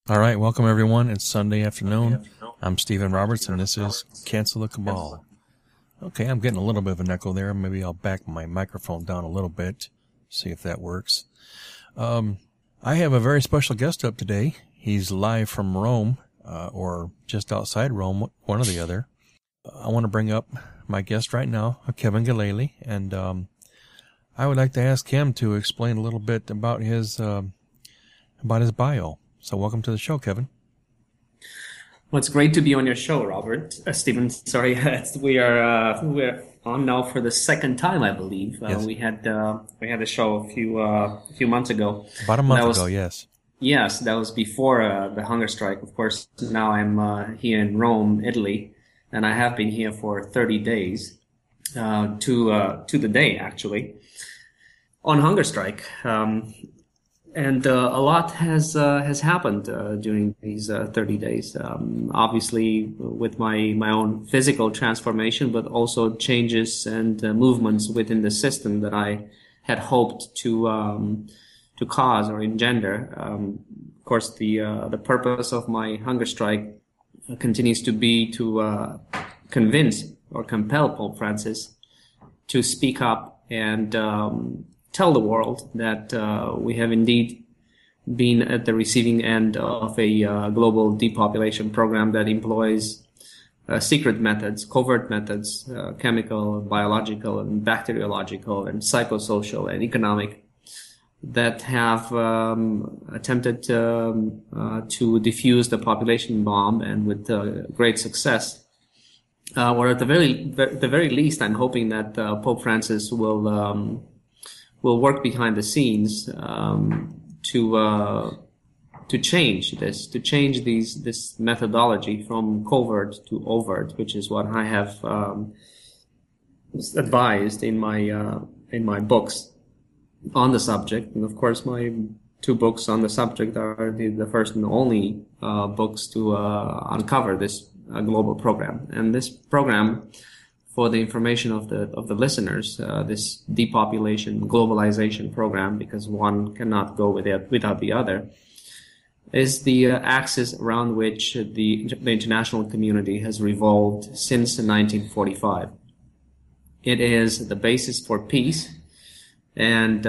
All right, welcome everyone. It's Sunday afternoon. I'm Stephen Roberts, and this is Cancel the Cabal. Okay, I'm getting a little bit of an echo there. Maybe I'll back my microphone down a little bit, see if that works. I have a very special guest up today. He's live from Rome, or just outside Rome, one or the other. I want to bring up my guest right now, Kevin Galele, and I would like to ask him to explain a little bit about his bio. So welcome to the show, Kevin. Well, it's great to be on your show, Robert. Stephen, sorry, we're on now for the second time, I believe. Yes. We had a show a few months ago. About a month ago, yes. Yes, that was before the hunger strike. Of course, now I'm here in Rome, Italy, and I have been here for 30 days to the day, actually, on hunger strike. And a lot has happened during these 30 days. Obviously, with my own physical transformation, but also changes and movements within the system that I had hoped to cause or engender. Of course, the purpose of my hunger strike continues to be to convince or compel Pope Francis to speak up and tell the world that we have indeed been at the receiving end of a global depopulation program that employs secret methods, covert methods, chemical, biological, and bacteriological, and psychosocial and economic, that have attempted to defuse the population bomb, and with great success. Or at the very least, I'm hoping that Pope Francis will work behind the scenes to change this methodology from covert to overt, which is what I have advised in my books on the subject. And of course, my two books on the subject are the first and only books to uncover this global program. And this program, for the information of the listeners, this depopulation globalization program, because one cannot go without the other, is the axis around which the international community has revolved since 1945. It is the basis for peace, and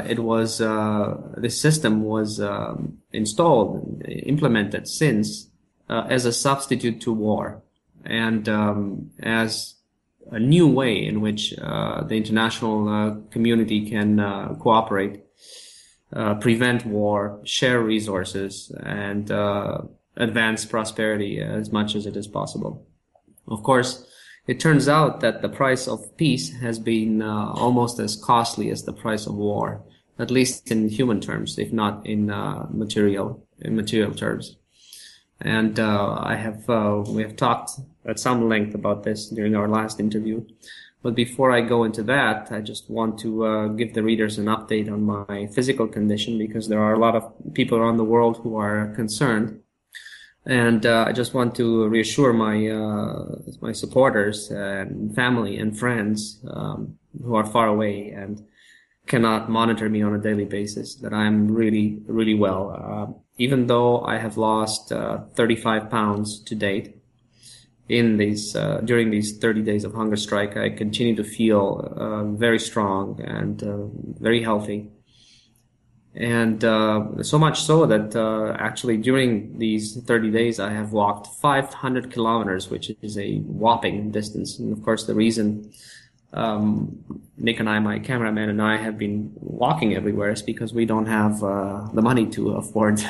this system was installed, implemented since as a substitute to war, and as a new way in which the international community can cooperate, prevent war, share resources, and advance prosperity as much as it is possible. Of course, it turns out that the price of peace has been almost as costly as the price of war, at least in human terms, if not in material terms. And we have talked at some length about this during our last interview. But before I go into that, I just want to give the readers an update on my physical condition, because there are a lot of people around the world who are concerned. And I just want to reassure my supporters and family and friends who are far away and cannot monitor me on a daily basis that I'm really, really well. Even though I have lost 35 pounds to date in these during these 30 days of hunger strike, I continue to feel very strong and very healthy. And so much so that actually during these 30 days I have walked 500 kilometers, which is a whopping distance. And of course, the reason Nick and I, my cameraman, and I have been walking everywhere is because we don't have the money to afford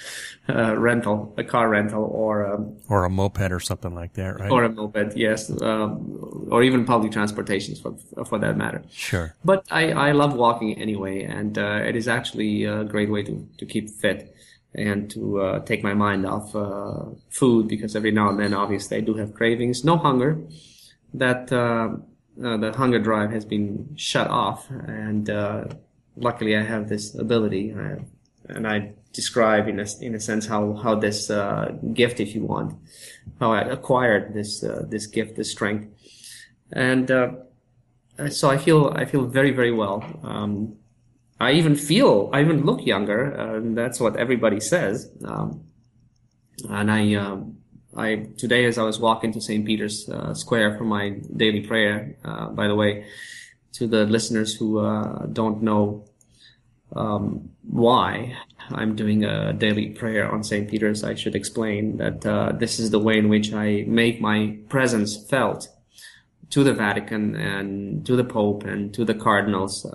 a car rental, or a moped or something like that, right? Or a moped, yes, or even public transportation for that matter. Sure. But I love walking anyway, and it is actually a great way to keep fit and to take my mind off food, because every now and then, obviously, I do have cravings. No hunger. That the hunger drive has been shut off, and luckily I have this ability, and I describe in a sense how this gift, if you want, how I acquired this gift, this strength, and so I feel very, very well. I even look younger, and that's what everybody says. And I today, as I was walking to St. Peter's Square for my daily prayer, by the way, to the listeners who don't know why I'm doing a daily prayer on St. Peter's, I should explain that this is the way in which I make my presence felt to the Vatican and to the Pope and to the cardinals.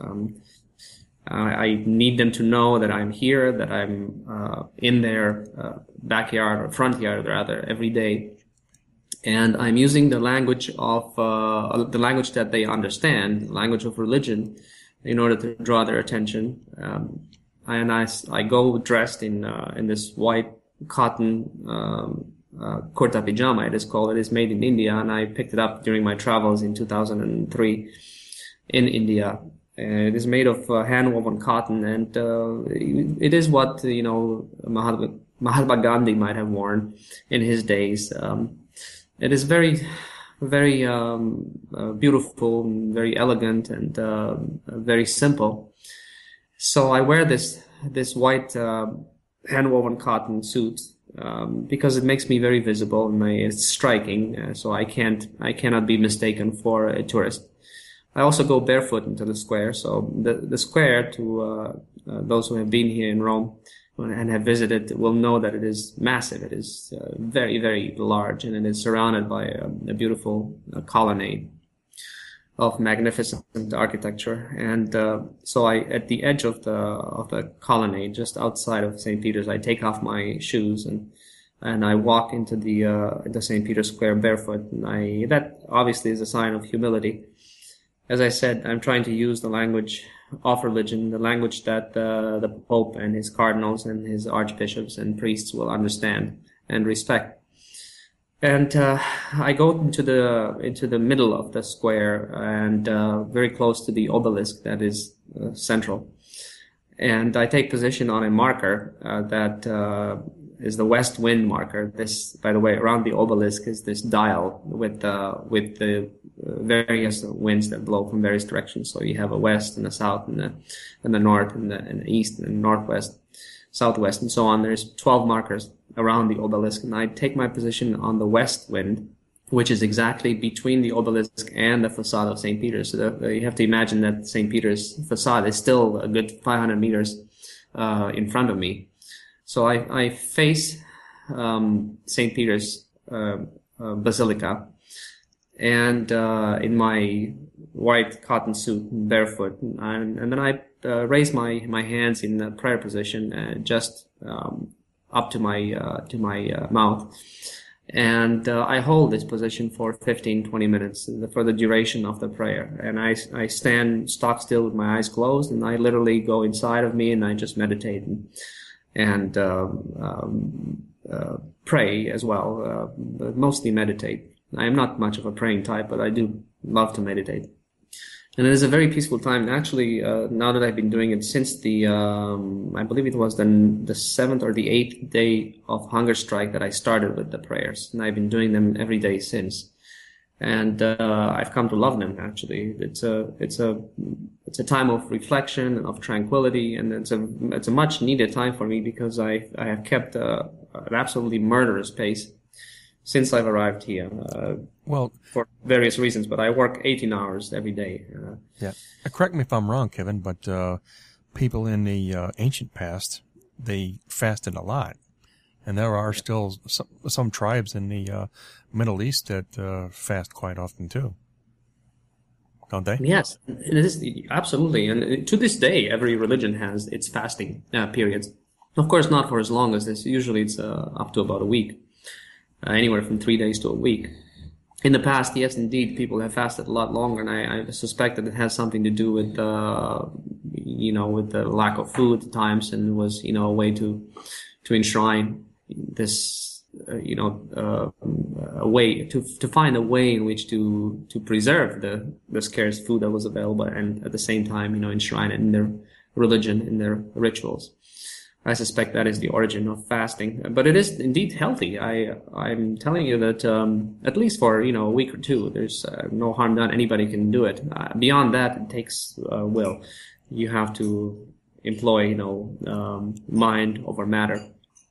I need them to know that I'm here, that I'm in their backyard or front yard rather every day, and I'm using the language of the language that they understand, the language of religion, in order to draw their attention. And I go dressed in this white cotton kurta pajama. It is called. It is made in India, and I picked it up during my travels in 2003 in India. It is made of hand-woven cotton, and it is what Mahatma Gandhi might have worn in his days. It is very, very beautiful, and very elegant, and very simple. So I wear this white hand-woven cotton suit because it makes me very visible and it's striking. So I cannot be mistaken for a tourist. I also go barefoot into the square. So the square, to those who have been here in Rome and have visited, will know that it is massive. It is very, very large, and it is surrounded by a beautiful colonnade of magnificent architecture. And so at the edge of the colonnade, just outside of St. Peter's, I take off my shoes and I walk into the St. Peter's Square barefoot. And that obviously is a sign of humility. As I said, I'm trying to use the language of religion, the language that the Pope and his cardinals and his archbishops and priests will understand and respect. And I go into the middle of the square and very close to the obelisk that is central. And I take position on a marker that is the west wind marker. This, by the way, around the obelisk is this dial with the various winds that blow from various directions. So you have a west and a south and the north and the east and northwest, southwest, and so on. There's 12 markers around the obelisk, and I take my position on the west wind, which is exactly between the obelisk and the facade of St. Peter's. So you have to imagine that St. Peter's facade is still a good 500 meters in front of me. So I face St. Peter's Basilica, and in my white cotton suit, barefoot, and then I raise my hands in the prayer position, just up to my mouth, and I hold this position for 15-20 minutes for the duration of the prayer. And I stand stock still with my eyes closed, and I literally go inside of me and I just meditate and pray as well, but mostly meditate. I am not much of a praying type, but I do love to meditate. And it is a very peaceful time. Actually, now that I've been doing it since I believe it was the 7th or the 8th day of hunger strike that I started with the prayers. And I've been doing them every day since. And I've come to love them, actually. It's a time of reflection and of tranquility, and it's a much needed time for me, because I have kept an absolutely murderous pace since I've arrived here. For various reasons, but I work 18 hours every day. Yeah. Correct me if I'm wrong, Kevin, but people in the ancient past, they fasted a lot. And there are still some tribes in the Middle East that fast quite often too. Don't they? Yes, it is, absolutely. And to this day, every religion has its fasting periods. Of course, not for as long as this. Usually it's up to about a week, anywhere from 3 days to a week. In the past, yes, indeed, people have fasted a lot longer, and I suspect that it has something to do with, with the lack of food at times, and was, a way to enshrine this, a way to find a way in which to preserve the scarce food that was available, and at the same time, enshrine it in their religion, in their rituals. I suspect that is the origin of fasting, but it is indeed healthy. I'm telling you that at least for a week or two, there's no harm done. Anybody can do it. Beyond that, it takes will. You have to employ mind over matter.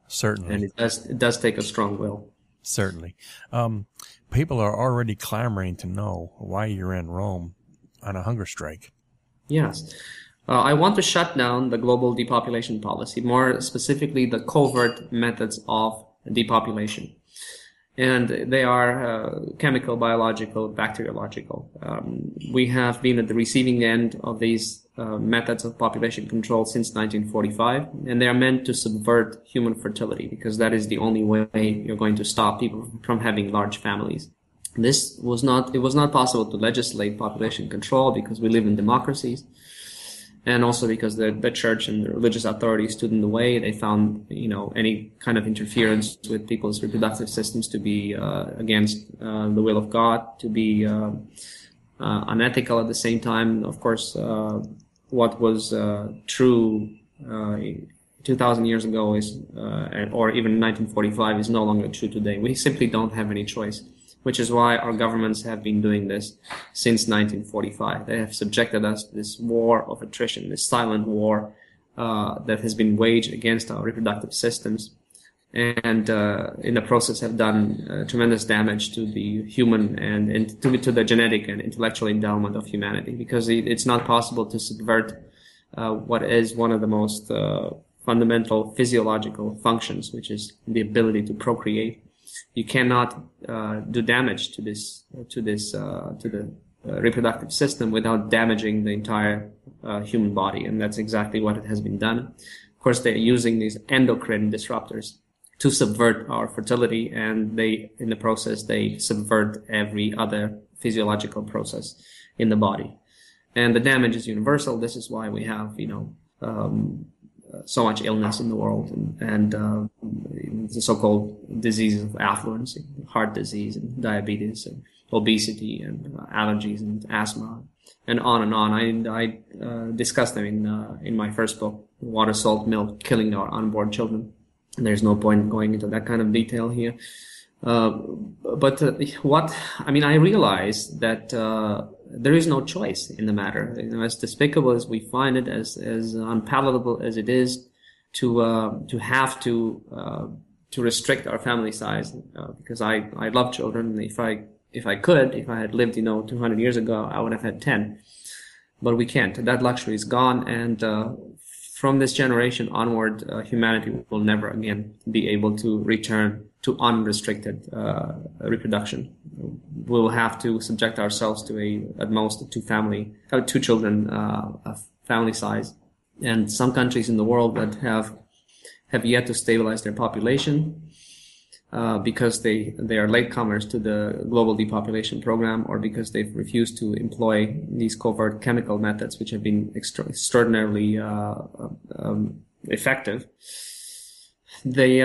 Certainly. And it does take a strong will. Certainly. People are already clamoring to know why you're in Rome on a hunger strike. Yes. I want to shut down the global depopulation policy, more specifically the covert methods of depopulation. And they are chemical, biological, bacteriological. We have been at the receiving end of these methods of population control since 1945, and they are meant to subvert human fertility, because that is the only way you're going to stop people from having large families. It was not possible to legislate population control because we live in democracies, and also because the church and the religious authorities stood in the way. They found, any kind of interference with people's reproductive systems to be against the will of God, to be unethical at the same time. Of course, what was true 2,000 years ago or even 1945 is no longer true today. We simply don't have any choice, which is why our governments have been doing this since 1945. They have subjected us to this war of attrition, this silent war that has been waged against our reproductive systems, and in the process have done tremendous damage to the human and to the genetic and intellectual endowment of humanity, because it's not possible to subvert what is one of the most fundamental physiological functions, which is the ability to procreate. You cannot do damage to the reproductive system without damaging the entire human body, and that's exactly what has been done. Of course, they're using these endocrine disruptors to subvert our fertility, and in the process, they subvert every other physiological process in the body. And the damage is universal. This is why we have, so much illness in the world, and the so-called diseases of affluence, heart disease and diabetes and obesity and allergies and asthma, and on and on. I discussed them in my first book, Water, Salt, Milk, Killing Our Unborn Children. And there's no point going into that kind of detail here. I realize that there is no choice in the matter. As despicable as we find it, as unpalatable as it is to have to restrict our family size, because I love children. If I had lived 200 years ago, I would have had 10, but we can't. That luxury is gone, and from this generation onward, humanity will never again be able to return to unrestricted reproduction. We'll have to subject ourselves to at most two children family size. And some countries in the world that have yet to stabilize their population because they are latecomers to the global depopulation program, or because they've refused to employ these covert chemical methods, which have been extraordinarily effective. They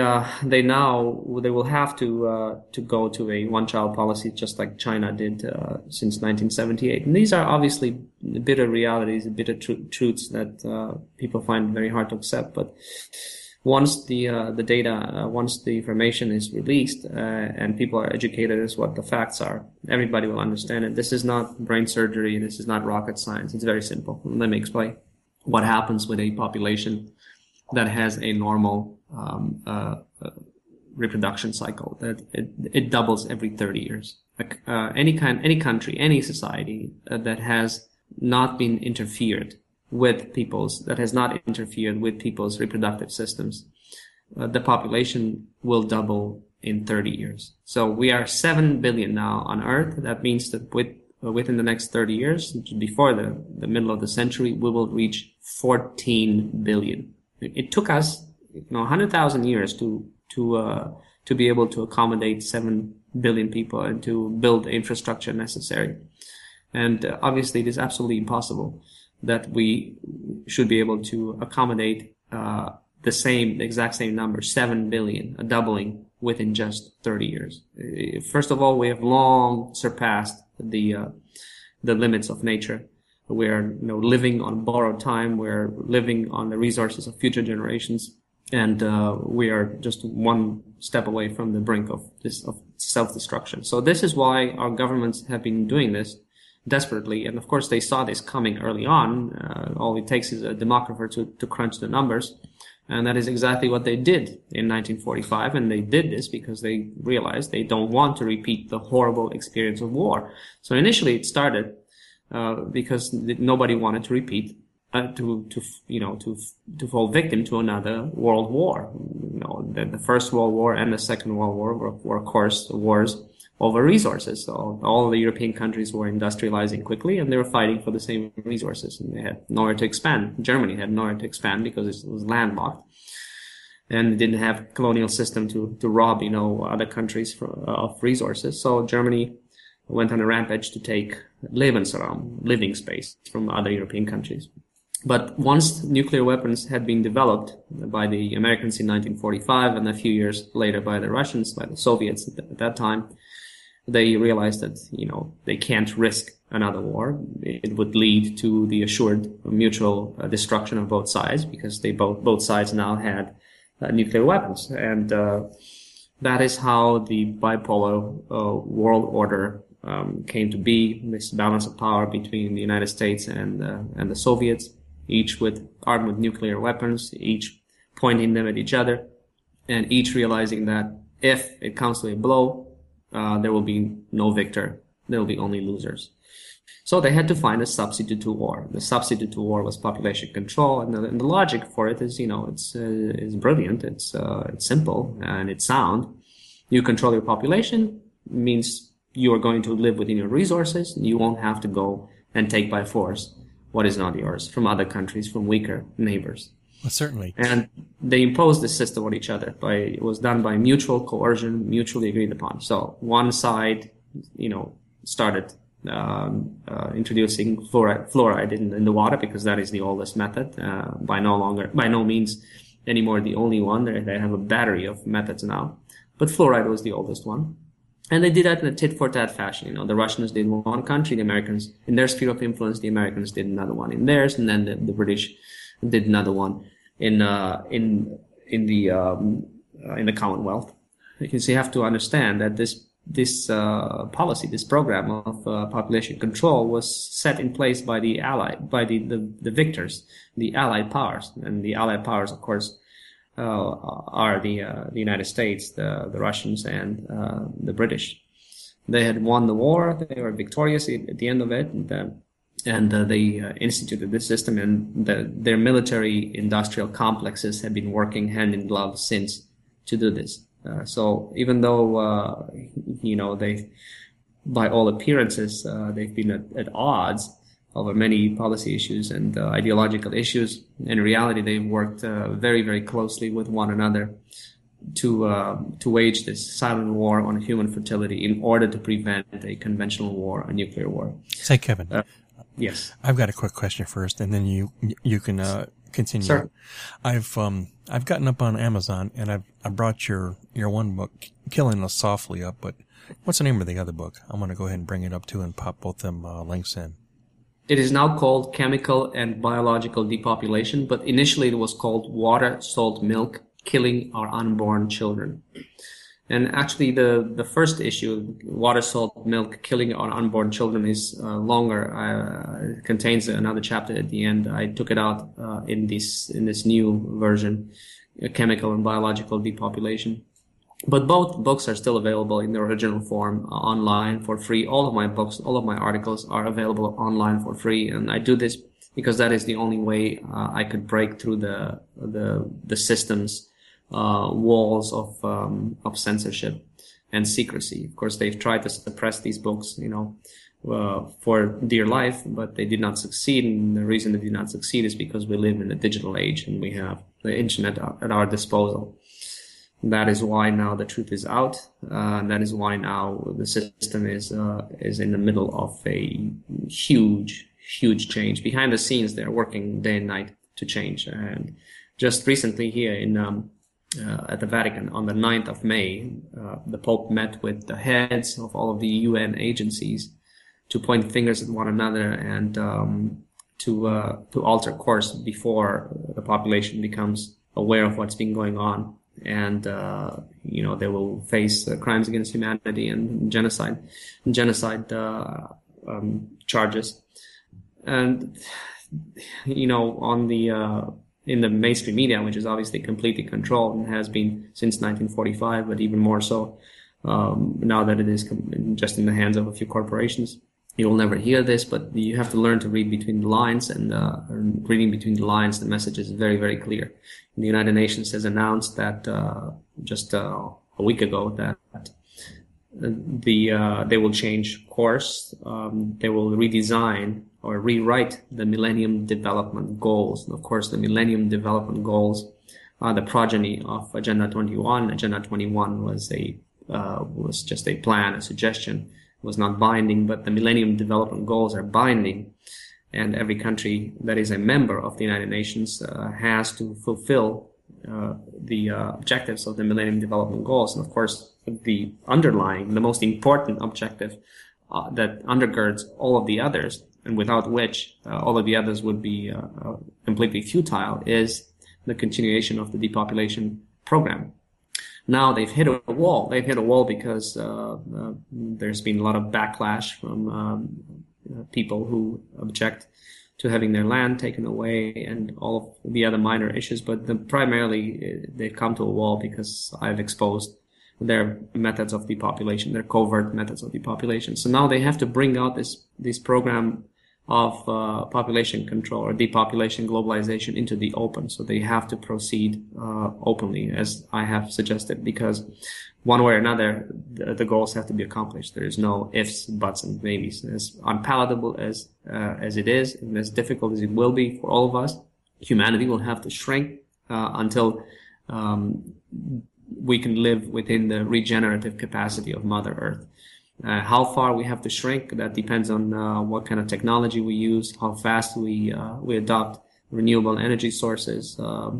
will have to go to a one-child policy, just like China did since 1978. And these are obviously bitter realities, bitter truths that people find very hard to accept. But once the data, once the information is released and people are educated as what the facts are, everybody will understand it. This is not brain surgery. This is not rocket science. It's very simple. Let me explain what happens with a population that has a normal reproduction cycle. That it doubles every 30 years. Any country, any society that has not been interfered with that has not interfered with people's reproductive systems, the population will double in 30 years. So we are 7 billion now on Earth. That means that within the next 30 years, before the middle of the century, we will reach 14 billion. It took us 100,000 years to be able to accommodate 7 billion people and to build the infrastructure necessary. And obviously it is absolutely impossible that we should be able to accommodate the exact same number, 7 billion, a doubling within just 30 years. First of all, we have long surpassed the limits of nature. We're living on borrowed time. We're living on the resources of future generations, and we are just one step away from the brink of self-destruction. So this is why our governments have been doing this desperately, and of course they saw this coming early on. All it takes is a demographer to crunch the numbers, And that is exactly what they did in 1945. And they did this because they realized they don't want to repeat the horrible experience of war. So initially it started because nobody wanted to repeat to fall victim to another world war. The First World War and the Second World War were of course wars over resources. So all the European countries were industrializing quickly, and they were fighting for the same resources, and they had nowhere to expand. Germany had nowhere to expand because it was landlocked, and it didn't have a colonial system to rob other countries of resources. So Germany went on a rampage to take Lebensraum, living space, from other European countries. But once nuclear weapons had been developed by the Americans in 1945 and a few years later by the Russians, by the Soviets at that time, they realized that, they can't risk another war. It would lead to the assured mutual destruction of both sides, because both sides now had nuclear weapons. And that is how the bipolar world order came to be, this balance of power between the United States and the Soviets, each armed with nuclear weapons, each pointing them at each other, and each realizing that if it comes to a blow, there will be no victor. There will be only losers. So they had to find a substitute to war. The substitute to war was population control, and the logic for it is, it's brilliant. It's simple and it's sound. You control your population means you are going to live within your resources. You won't have to go and take by force what is not yours from other countries, from weaker neighbors. Well, certainly. And they imposed this system on each other. It was done by mutual coercion, mutually agreed upon. So one side, started introducing fluoride in the water, because that is the oldest method. By no means anymore the only one. They have a battery of methods now, but fluoride was the oldest one. And they did that in a tit-for-tat fashion. The Russians did one country, the Americans, in their sphere of influence, the Americans did another one in theirs, and then the British did another one in the Commonwealth. Because you have to understand that this policy, this program of population control, was set in place by the victors, the Allied powers, and the Allied powers, of course, are the United States, the Russians, and the British. They had won the war. They were victorious at the end of it, and they instituted this system. And their military industrial complexes have been working hand in glove since to do this. So even though they, by all appearances, they've been at odds over many policy issues and ideological issues, in reality, they've worked very, very closely with one another to wage this silent war on human fertility in order to prevent a conventional war, a nuclear war. Say, Kevin. Yes. I've got a quick question first, and then you can continue. Sure. I've gotten up on Amazon, and I brought your one book, Killing Us Softly, up. But what's the name of the other book? I'm going to go ahead and bring it up too, and pop both them links in. It is now called Chemical and Biological Depopulation, but initially it was called Water, Salt, Milk, Killing Our Unborn Children. And actually the first issue, Water, Salt, Milk, Killing Our Unborn Children, is longer. It contains another chapter at the end. I took it out in this new version, Chemical and Biological Depopulation. But both books are still available in their original form online for free. All of my books, all of my articles are available online for free. And I do this because that is the only way I could break through the system's walls of censorship and secrecy. Of course, they've tried to suppress these books, for dear life, but they did not succeed. And the reason they did not succeed is because we live in a digital age and we have the internet at our disposal. That is why now the truth is out. That is why now the system is in the middle of a huge change. Behind the scenes, they're working day and night to change. And just recently here at the Vatican on the 9th of May, the Pope met with the heads of all of the UN agencies to point fingers at one another and to alter course before the population becomes aware of what's been going on. And they will face crimes against humanity and genocide charges. And on the in the mainstream media, which is obviously completely controlled and has been since 1945, but even more so now that it is just in the hands of a few corporations. You'll never hear this, but you have to learn to read between the lines, and reading between the lines, the message is very, very clear. The United Nations has announced that just a week ago that they will change course. They will redesign or rewrite the Millennium Development Goals. And of course, the Millennium Development Goals are the progeny of Agenda 21. Agenda 21 was just a plan, a suggestion. It was not binding, but the Millennium Development Goals are binding. And every country that is a member of the United Nations has to fulfill the objectives of the Millennium Development Goals. And of course, the most important objective that undergirds all of the others, and without which all of the others would be completely futile, is the continuation of the depopulation program. Now they've hit a wall. They've hit a wall because there's been a lot of backlash from people who object to having their land taken away and all of the other minor issues. But primarily they've come to a wall because I've exposed their methods of depopulation, their covert methods of depopulation. So now they have to bring out this program of population control or depopulation globalization into the open. So they have to proceed openly, as I have suggested, because one way or another, the goals have to be accomplished. There is no ifs, buts, and maybes. As unpalatable as it is, and as difficult as it will be for all of us, humanity will have to shrink until we can live within the regenerative capacity of Mother Earth. How far we have to shrink, that depends on what kind of technology we use, how fast we adopt renewable energy sources,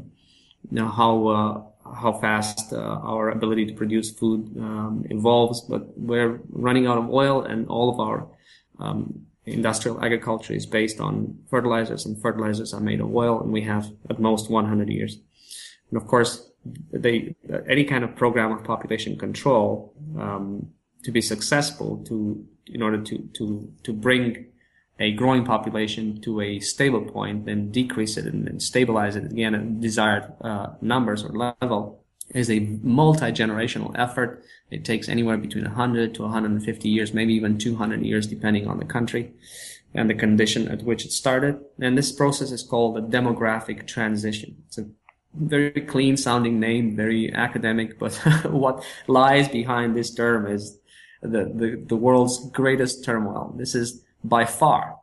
how fast our ability to produce food evolves. But we're running out of oil, and all of our industrial agriculture is based on fertilizers, and fertilizers are made of oil, and we have at most 100 years. And of course, any kind of program of population control to be successful, in order to bring a growing population to a stable point, then decrease it and then stabilize it again at desired numbers or level, is a multi-generational effort. It takes anywhere between 100 to 150 years, maybe even 200 years, depending on the country and the condition at which it started. And this process is called a demographic transition. It's a very clean sounding name, very academic, but what lies behind this term is the world's greatest turmoil. This is by far,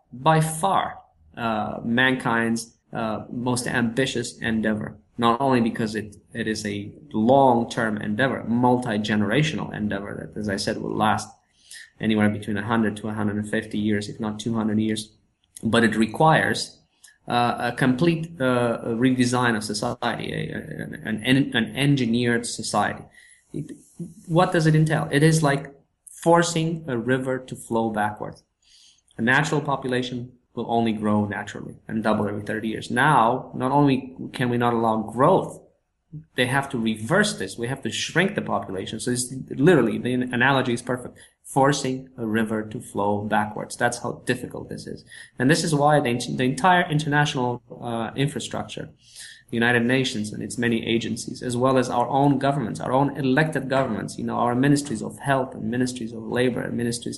mankind's most ambitious endeavor. Not only because it is a long-term endeavor, multi-generational endeavor that, as I said, will last anywhere between 100 to 150 years, if not 200 years, but it requires a complete redesign of society, an engineered society. What does it entail? It is like forcing a river to flow backwards. A natural population will only grow naturally and double every 30 years. Now, not only can we not allow growth, they have to reverse this. We have to shrink the population. So it's literally, the analogy is perfect. Forcing a river to flow backwards. That's how difficult this is. And this is why the entire international infrastructure, the United Nations and its many agencies, as well as our own governments, our own elected governments, our ministries of health and ministries of labor and ministries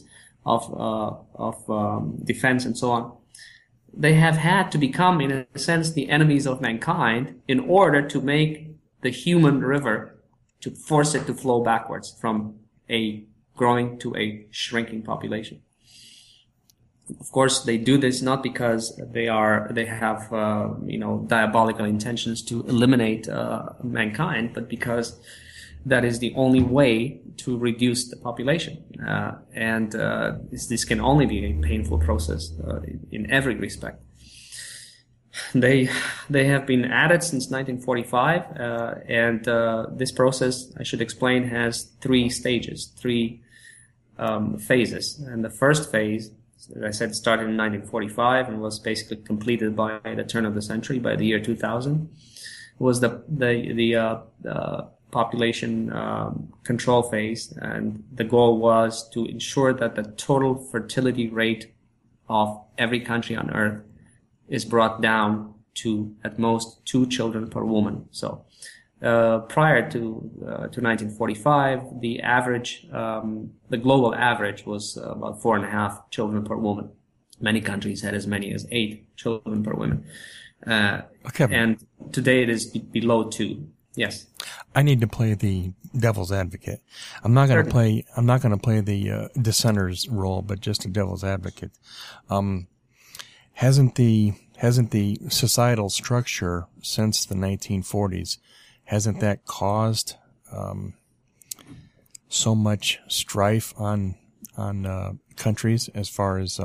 of defense and so on, they have had to become, in a sense, the enemies of mankind in order to make the human river, to force it to flow backwards from a growing to a shrinking population. Of course, they do this not because they have diabolical intentions to eliminate mankind, but because that is the only way to reduce the population. This can only be a painful process in every respect. They have been at it since 1945, and this process, I should explain, has three stages, three phases. And the first phase, as I said, started in 1945 and was basically completed by the turn of the century, by the year 2000, was the population control phase, and the goal was to ensure that the total fertility rate of every country on Earth is brought down at most 2 children per woman. So prior to 1945, the average, the global average was about 4.5 children per woman. Many countries had as many as 8 children per woman. Okay. And today it is below 2. Yes. I need to play the devil's advocate. I'm not going to play the dissenter's role, but just a devil's advocate. Hasn't the societal structure since the 1940s, hasn't that caused so much strife on countries as far as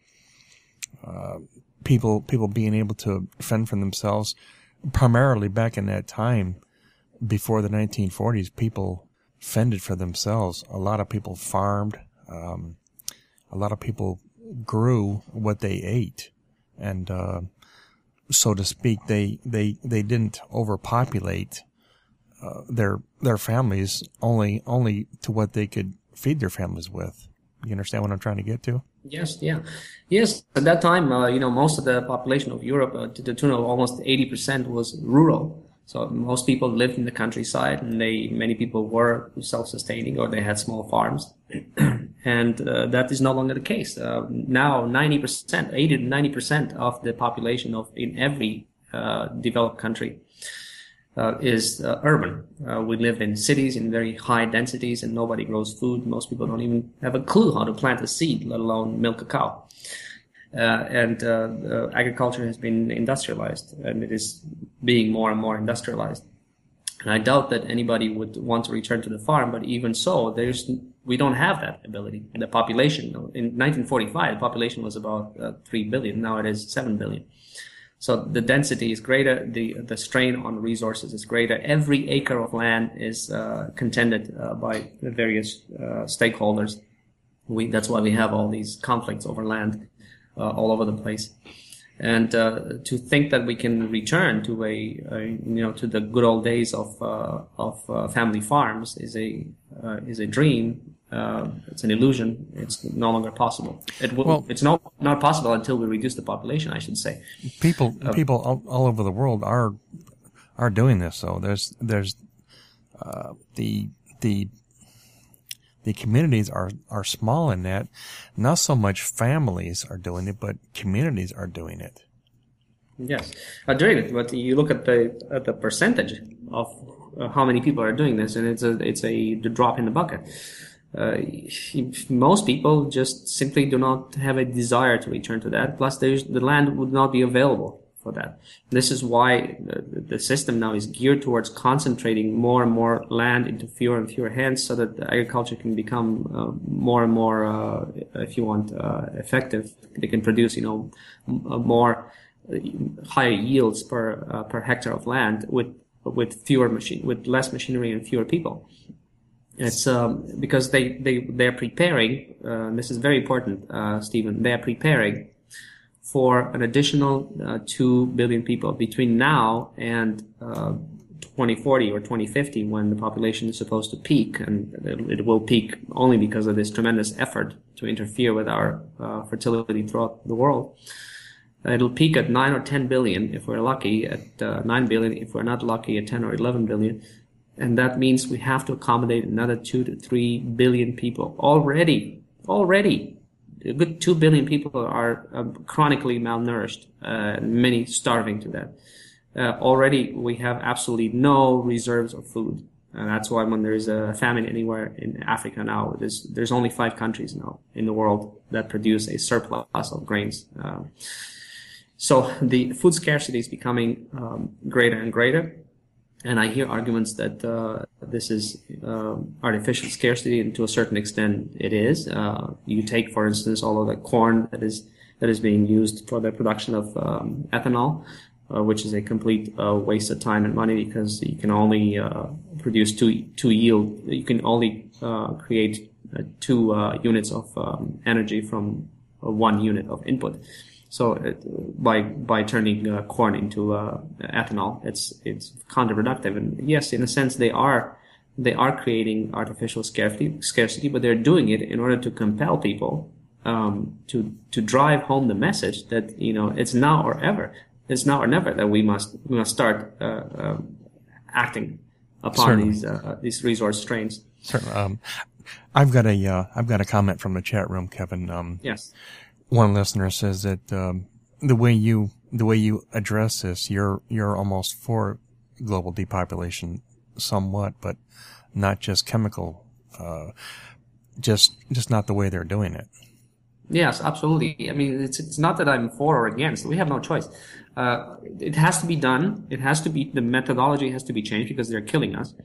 people being able to fend for themselves? Primarily back in that time, before the 1940s, people fended for themselves. A lot of people farmed. A lot of people grew what they ate, and so to speak, they didn't overpopulate their families only to what they could feed their families with. You understand what I'm trying to get to? Yes, yeah. Yes, at that time, most of the population of Europe, to the tune of almost 80%, was rural. So most people lived in the countryside, and many people were self-sustaining, or they had small farms. And that is no longer the case. Now 90%, 80 to 90% of the population in every developed country is urban. We live in cities in very high densities, and nobody grows food. Most people don't even have a clue how to plant a seed, let alone milk a cow. And agriculture has been industrialized, and it is being more and more industrialized. And I doubt that anybody would want to return to the farm, but even so, we don't have that ability. The population, in 1945, the population was about 3 billion. Now it is 7 billion. So the density is greater, the strain on resources is greater. Every acre of land is contended by the various stakeholders. That's why we have all these conflicts over land all over the place. And to think that we can return to to the good old days of family farms is a dream. It's an illusion. It's no longer possible. It's not possible until we reduce the population, I should say. People all over the world are doing this. So there's the communities are small in that. Not so much families are doing it, but communities are doing it. Yes, I agree with. But you look at the percentage of how many people are doing this, and it's a drop in the bucket. Most people just simply do not have a desire to return to that. Plus, the land would not be available for that. This is why the system now is geared towards concentrating more and more land into fewer and fewer hands, so that agriculture can become more and more, if you want, effective. They can produce, more higher yields per hectare of land with less machinery and fewer people. It's because they're preparing. This is very important, Stephen. They are preparing for an additional 2 billion people between now and 2040 or 2050, when the population is supposed to peak, and it will peak only because of this tremendous effort to interfere with our fertility throughout the world. It'll peak at 9 or 10 billion if we're lucky, at 9 billion if we're not lucky, at 10 or 11 billion. And that means we have to accommodate another 2 to 3 billion people. Already, a good 2 billion people are chronically malnourished, many starving to death. Already we have absolutely no reserves of food. And that's why when there's a famine anywhere in Africa now, there's only 5 countries now in the world that produce a surplus of grains. So the food scarcity is becoming greater and greater. And I hear arguments that this is artificial scarcity, and to a certain extent it is. You take, for instance, all of the corn that is being used for the production of ethanol, which is a complete waste of time and money, because you can only produce two yield. You can only create 2 units of energy from 1 unit of input. So by turning corn into ethanol, it's counterproductive. And yes, in a sense, they are creating artificial scarcity, but they're doing it in order to compel people to drive home the message that it's now or ever. it's now or never that we must start acting upon these resource strains. Certainly. I've got a comment from the chat room, Kevin. Yes. One listener says that the way you address this, you're almost for global depopulation, somewhat, but not just chemical. Just not the way they're doing it. Yes, absolutely. I mean, it's not that I'm for or against. We have no choice. It has to be done. The methodology has to be changed because they're killing us.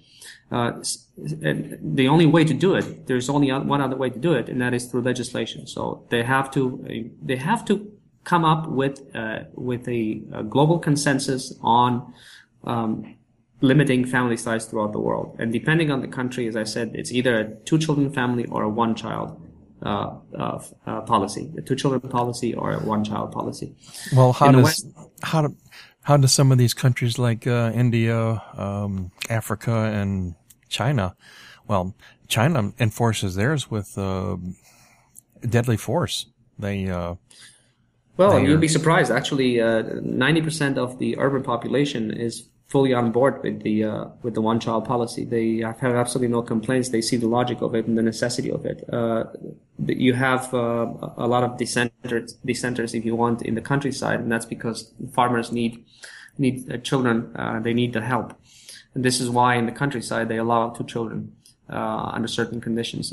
The only way to do it, there's only one other way to do it, and that is through legislation. So they have to come up with a global consensus on limiting family size throughout the world. And depending on the country, as I said, it's either a 2-children family or a 1-child policy, a 2-children policy or a 1-child policy. Well, how do some of these countries like India, Africa, and China? Well, China enforces theirs with deadly force. You'll be surprised. Actually, 90% of the urban population is fully on board with the 1-child policy. They have absolutely no complaints. They see the logic of it and the necessity of it. You have a lot of dissenters, if you want, in the countryside, and that's because farmers need children. They need the help, and this is why in the countryside they allow 2 children under certain conditions.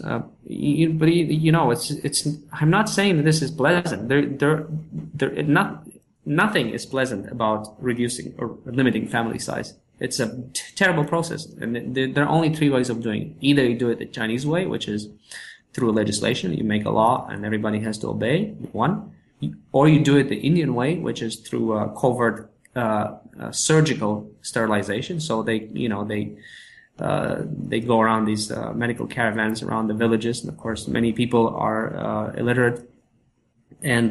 It's. I'm not saying that this is pleasant. Nothing is pleasant about reducing or limiting family size. It's a terrible process, and there are only 3 ways of doing it. Either you do it the Chinese way, which is through legislation, you make a law and everybody has to obey, one, or you do it the Indian way, which is through covert surgical sterilization. So they go around these medical caravans around the villages, and of course many people are illiterate, and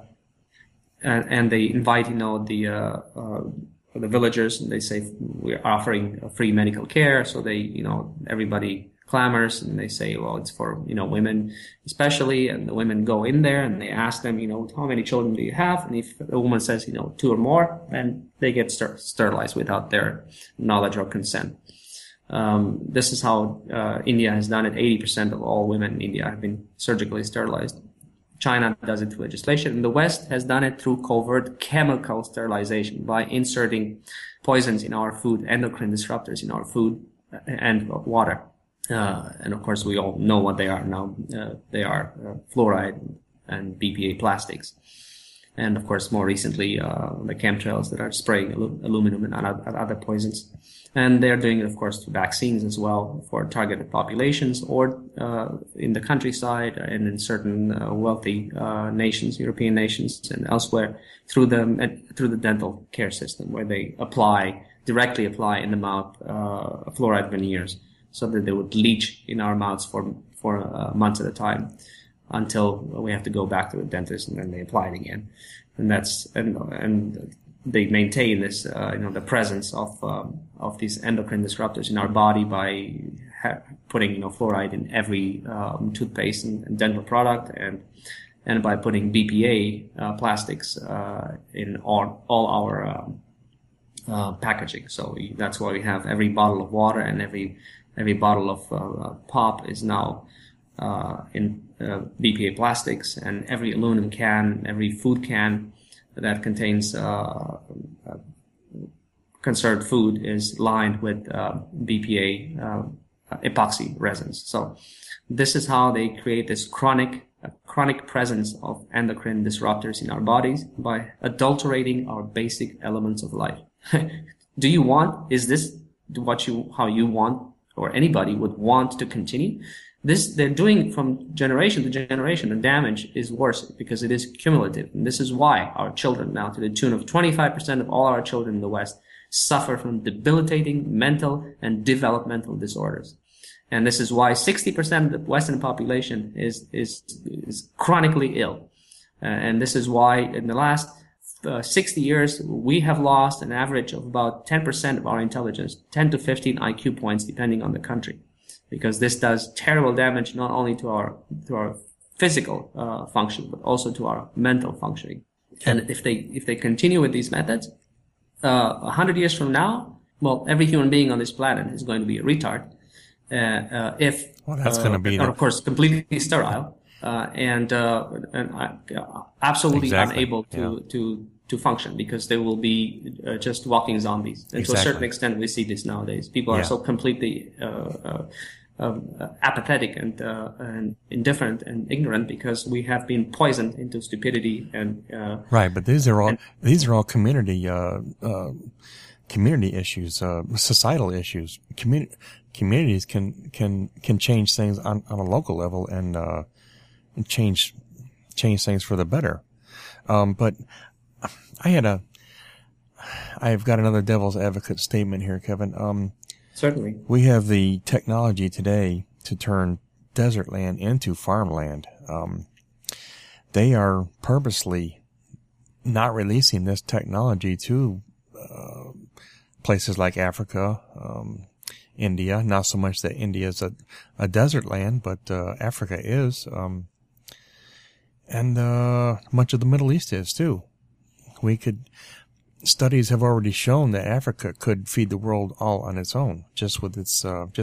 they invite the villagers, and they say we're offering free medical care. So everybody clamors, and they say, well, it's for women especially, and the women go in there and they ask them, how many children do you have? And if a woman says 2 or more, then they get sterilized without their knowledge or consent. This is how India has done it. 80% of all women in India have been surgically sterilized. China does it through legislation, and the West has done it through covert chemical sterilization by inserting poisons in our food, endocrine disruptors in our food and water. And of course, we all know what they are now. They are fluoride and BPA plastics. And of course, more recently, the chemtrails that are spraying aluminum and other poisons. And they're doing it, of course, through vaccines as well for targeted populations, or in the countryside and in certain wealthy nations, European nations and elsewhere, through the dental care system, where they directly apply in the mouth fluoride veneers, so that they would leach in our mouths for months at a time, until we have to go back to the dentist and then they apply it again. And they maintain this, the presence of these endocrine disruptors in our body by putting, fluoride in every toothpaste and dental product, and by putting BPA plastics in all our packaging. So that's why we have every bottle of water and every bottle of pop is now in BPA plastics, and every aluminum can, every food can that contains conserved food is lined with BPA epoxy resins. So this is how they create this chronic presence of endocrine disruptors in our bodies, by adulterating our basic elements of life. Is this how you want, or anybody would want to continue? This, they're doing from generation to generation. The damage is worse because it is cumulative. And this is why our children now, to the tune of 25% of all our children in the West, suffer from debilitating mental and developmental disorders. And this is why 60% of the Western population is chronically ill. And this is why in the last 60 years, we have lost an average of about 10% of our intelligence, 10 to 15 IQ points, depending on the country. Because this does terrible damage not only to our physical function, but also to our mental functioning. And if they continue with these methods, 100 years from now, well, every human being on this planet is going to be a retard. That's going to be, of course, completely sterile, and absolutely unable to function, because they will be just walking zombies. And to a certain extent, we see this nowadays. People are so completely apathetic and indifferent and ignorant because we have been poisoned into stupidity and right. But these are all community issues, societal issues. Communities can change things on a local level and change things for the better. But I've got another devil's advocate statement here, Kevin. Certainly. We have the technology today to turn desert land into farmland. They are purposely not releasing this technology to places like Africa, India. Not so much that India is a desert land, but Africa is, and much of the Middle East is too. Studies have already shown that Africa could feed the world all on its own, just with its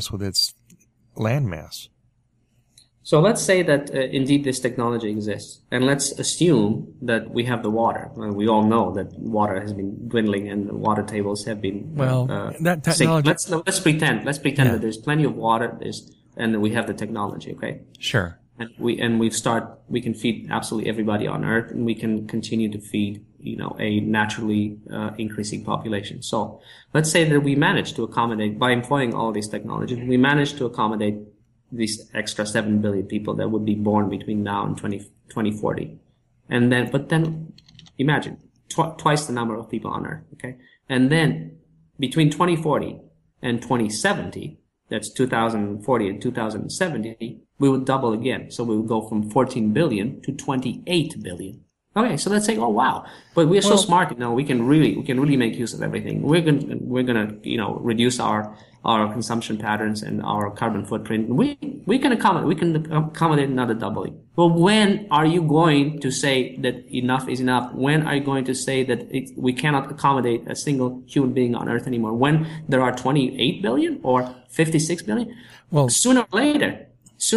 landmass. So let's say that indeed this technology exists, and let's assume that we have the water. We all know that water has been dwindling, and the water tables have been that technology. Let's pretend that there's plenty of water, and we have the technology. Okay. Sure. And we can feed absolutely everybody on Earth, and we can continue to feed a naturally increasing population. So let's say that we manage to accommodate, by employing all these technologies, we manage to accommodate these extra 7 billion people that would be born between now and 2040. But then imagine twice the number of people on Earth. Okay. And then between 2040 and 2070, that's 2040 and 2070, we would double again. So we would go from 14 billion to 28 billion. Okay, so let's say, oh wow, but we are so smart, we can really make use of everything. We're gonna, reduce our consumption patterns and our carbon footprint. We can accommodate another doubling. Well, when are you going to say that enough is enough? When are you going to say that we cannot accommodate a single human being on Earth anymore? When there are 28 billion or 56 billion? Well, sooner or later,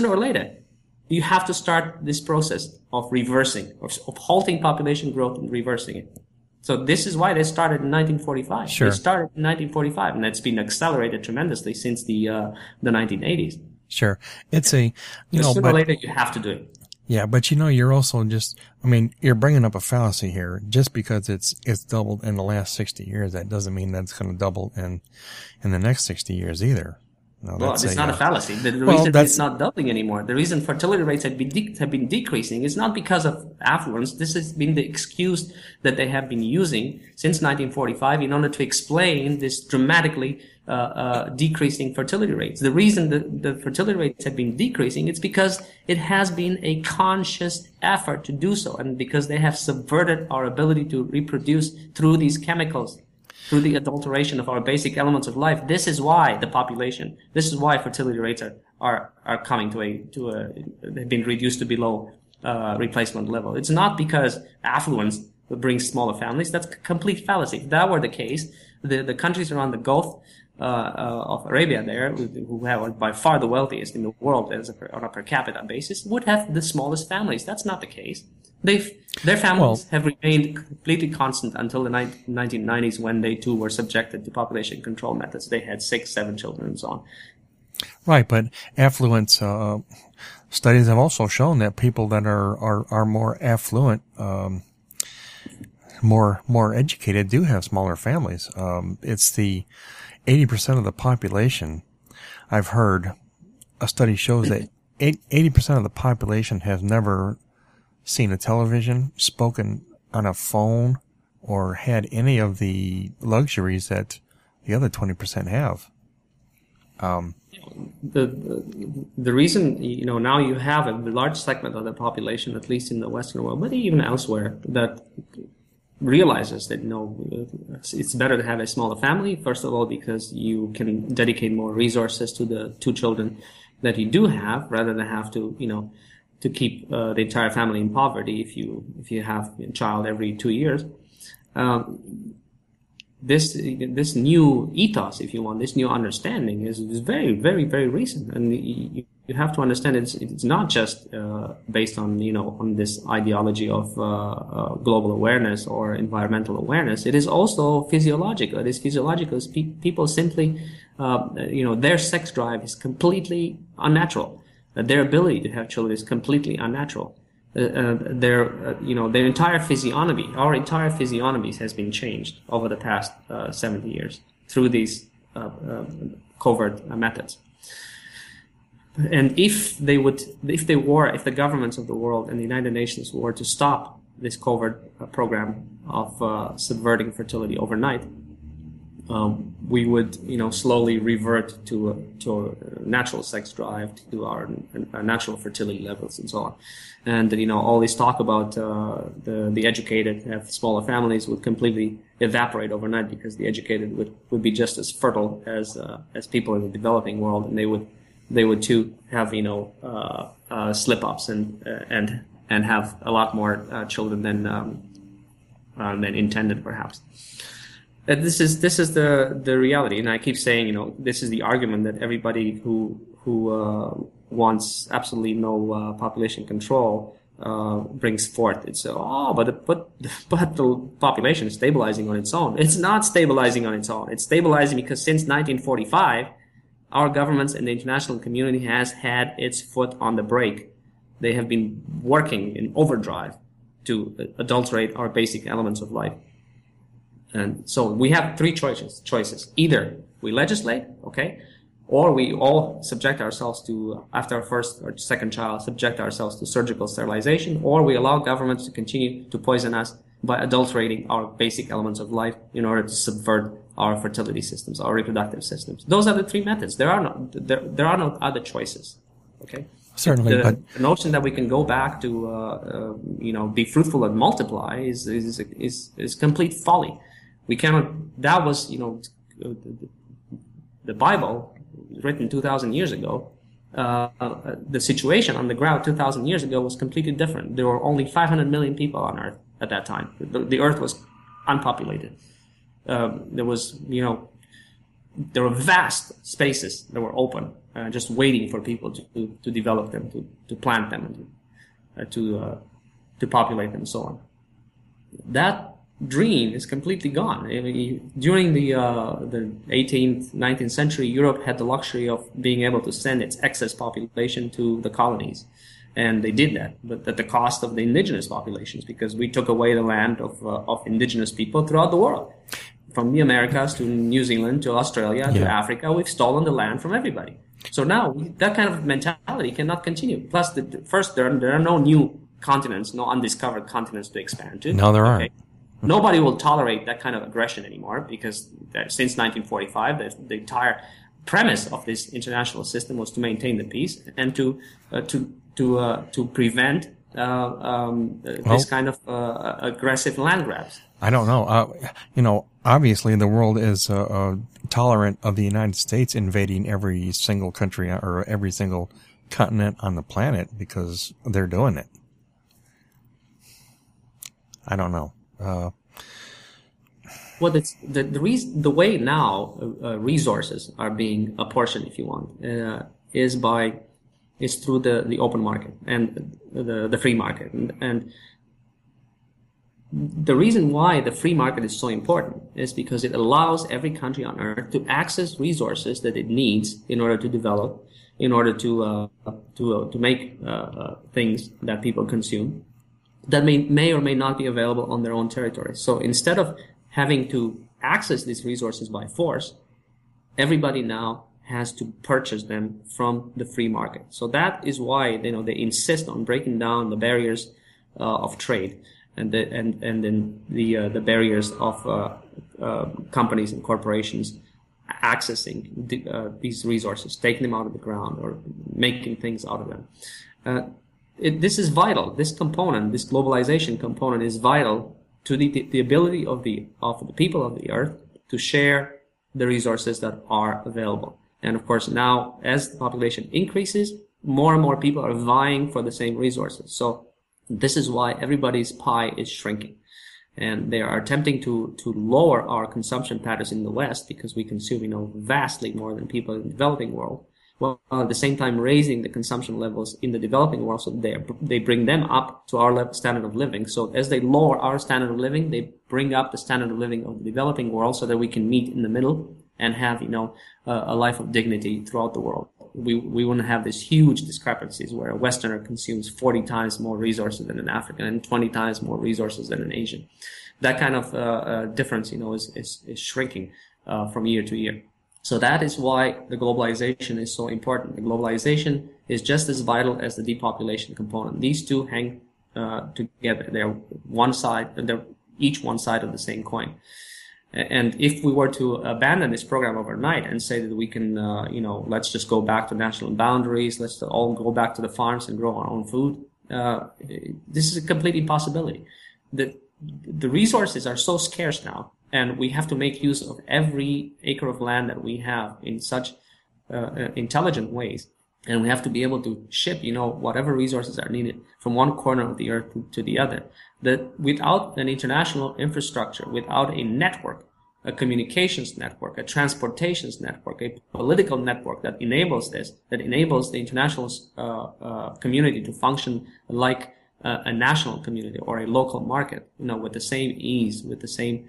you have to start this process of reversing, of halting population growth and reversing it. So this is why they started in 1945. Sure. They started in 1945, and that's been accelerated tremendously since the 1980s. Sure. It's sooner or later you have to do it. Yeah, but you're also you're bringing up a fallacy here. Just because it's doubled in the last 60 years, that doesn't mean that's going to double in the next 60 years either. No, well, it's not a fallacy. The reason it's not doubling anymore, the reason fertility rates have been decreasing is not because of affluence. This has been the excuse that they have been using since 1945 in order to explain this dramatically decreasing fertility rates. The reason the fertility rates have been decreasing is because it has been a conscious effort to do so, and because they have subverted our ability to reproduce through these chemicals, through the adulteration of our basic elements of life. This is why fertility rates are coming have been reduced to below replacement level. It's not because affluence brings smaller families. That's a complete fallacy. If that were the case, the countries around the Gulf of Arabia there, who are by far the wealthiest in the world on a per capita basis, would have the smallest families. That's not the case. Their families have remained completely constant until the 1990s, when they too were subjected to population control methods. They had 6, 7 children and so on. Right, but affluence studies have also shown that people that are more affluent, more educated, do have smaller families. It's the 80% of the population. I've heard a study shows that 80% of the population has never seen a television, spoken on a phone, or had any of the luxuries that the other 20% have. The reason, now you have a large segment of the population, at least in the Western world, but even elsewhere, that realizes that it's better to have a smaller family. First of all, because you can dedicate more resources to the 2 children that you do have, rather than have to to keep the entire family in poverty if you have a child every 2 years. This new ethos, if you want, this new understanding is very, very, very recent, and you have to understand it's not just based on on this ideology of global awareness or environmental awareness. It is also physiological. It is physiological. People simply their sex drive is completely unnatural. Their ability to have children is completely unnatural. Their entire physiognomy, our entire physiognomies has been changed over the past 70 years through these covert methods. And if the governments of the world and the United Nations were to stop this covert program of subverting fertility overnight, we would, slowly revert to a natural sex drive, to our natural fertility levels, and so on. And all this talk about the educated have smaller families would completely evaporate overnight, because the educated would be just as fertile as people in the developing world, and they would too have slip ups and have a lot more children than intended, perhaps. This is the reality, and I keep saying, this is the argument that everybody who wants absolutely no population control brings forth. It's but the population is stabilizing on its own. It's not stabilizing on its own. It's stabilizing because since 1945, our governments and the international community has had its foot on the brake. They have been working in overdrive to adulterate our basic elements of life. And so we have three choices. Either we legislate, okay, or we all subject ourselves to, after our first or second child, subject ourselves to surgical sterilization, or we allow governments to continue to poison us by adulterating our basic elements of life in order to subvert our fertility systems, our reproductive systems. Those are the three methods. There are no other choices. Okay. Certainly, the notion that we can go back to be fruitful and multiply is complete folly. We cannot. That was the Bible written 2,000 years ago. The situation on the ground 2,000 years ago was completely different. There were only 500 million people on Earth at that time. The Earth was unpopulated. There were vast spaces that were open, just waiting for people to develop them, to plant them, and to populate them, and so on. That dream is completely gone. I mean, during the 18th, 19th century, Europe had the luxury of being able to send its excess population to the colonies. And they did that, but at the cost of the indigenous populations, because we took away the land of indigenous people throughout the world. From the Americas to New Zealand to Australia to Africa, we've stolen the land from everybody. So now that kind of mentality cannot continue. Plus, first, there are no new continents, no undiscovered continents to expand to. No, there aren't. Nobody will tolerate that kind of aggression anymore, because since 1945, the entire premise of this international system was to maintain the peace and to prevent this kind of aggressive land grabs. I don't know. Obviously the world is tolerant of the United States invading every single country or every single continent on the planet because they're doing it. I don't know. Well, the way now resources are being apportioned, if you want, is through the open market and the free market. And the reason why the free market is so important is because it allows every country on Earth to access resources that it needs in order to develop, in order to make things that people consume that may or may not be available on their own territory. So instead of having to access these resources by force, everybody now has to purchase them from the free market. So that is why they insist on breaking down the barriers of trade and then the barriers of companies and corporations accessing these resources, taking them out of the ground or making things out of them. This is vital. This component, this globalization component, is vital to the ability of the people of the Earth to share the resources that are available. And of course, now as the population increases, more and more people are vying for the same resources. So this is why everybody's pie is shrinking. And they are attempting to lower our consumption patterns in the West because we consume, vastly more than people in the developing world. While at the same time raising the consumption levels in the developing world, so they bring them up to our standard of living. So as they lower our standard of living, they bring up the standard of living of the developing world so that we can meet in the middle and have, a life of dignity throughout the world. We wouldn't have these huge discrepancies where a Westerner consumes 40 times more resources than an African and 20 times more resources than an Asian. That kind of difference, is shrinking from year to year. So that is why the globalization is so important. The globalization is just as vital as the depopulation component. These two hang together. They're each one side of the same coin. And if we were to abandon this program overnight and say that we can, let's just go back to national boundaries, let's all go back to the farms and grow our own food, this is a complete impossibility. The resources are so scarce now, and we have to make use of every acre of land that we have in such intelligent ways. And we have to be able to ship, whatever resources are needed from one corner of the earth to the other. That without an international infrastructure, without a network, a communications network, a transportations network, a political network that enables this, that enables the international community to function like a national community or a local market, with the same ease, with the same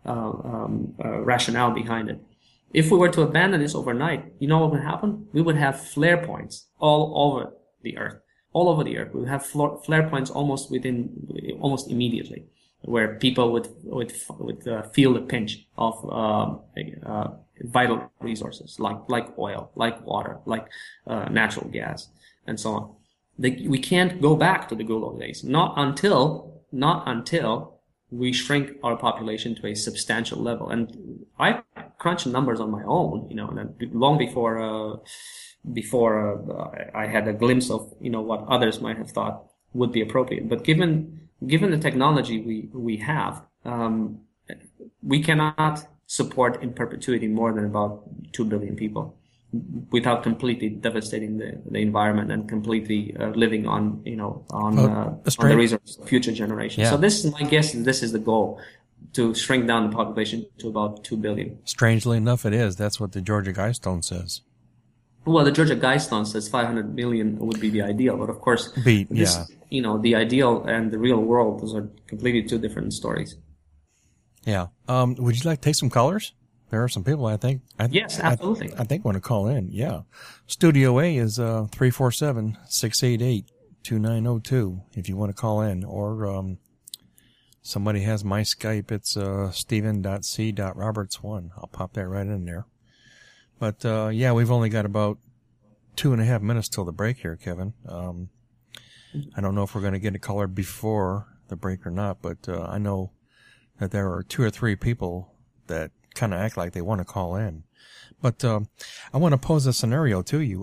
rationale behind it. If we were to abandon this overnight, what would happen? We would have flare points all over the earth. All over the earth. We would have flare points almost immediately, where people would feel the pinch of vital resources like oil, like water, like natural gas, and so on. We can't go back to the good old days. Not until we shrink our population to a substantial level. And I crunched numbers on my own, long before I had a glimpse of, what others might have thought would be appropriate. But given the technology we have, we cannot support in perpetuity more than about 2 billion people without completely devastating the environment and completely living on the resources of future generations. Yeah. So this is my guess. This is the goal, to shrink down the population to about 2 billion. Strangely enough, it is. That's what the Georgia Guidestone says. Well, the Georgia Guidestone says 500 million would be the ideal, but of course, the ideal and the real world, those are completely two different stories. Yeah. Would you like to take some callers? There are some people, I think. Yes, absolutely. I think want to call in. Yeah. Studio A is 347-688-2902 if you want to call in. Or somebody has my Skype. It's Steven.C.Roberts1. I'll pop that right in there. But we've only got about 2.5 minutes till the break here, Kevin. I don't know if we're going to get a caller before the break or not, but I know that there are 2 or 3 people that kind of act like they want to call in. But I want to pose a scenario to you.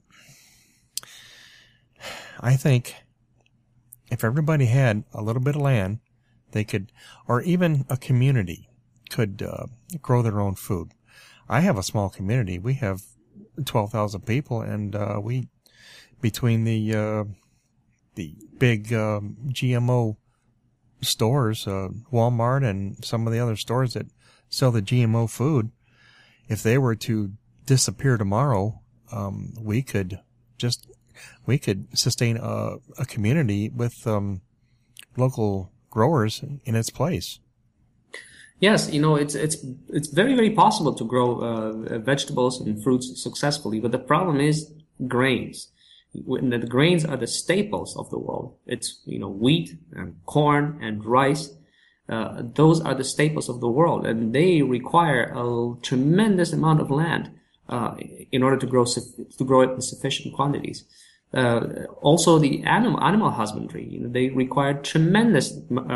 I think if everybody had a little bit of land, they could, or even a community could grow their own food. I have a small community. We have 12,000 people, and we, between the big GMO stores, Walmart and some of the other stores that sell the GMO food, if they were to disappear tomorrow, we could sustain a community with local growers in its place. Yes, it's very, very possible to grow vegetables and fruits successfully, but the problem is grains. The grains are the staples of the world. It's wheat and corn and rice. Those are the staples of the world, and they require a tremendous amount of land in order to grow it in sufficient quantities. Also, the animal husbandry, they require tremendous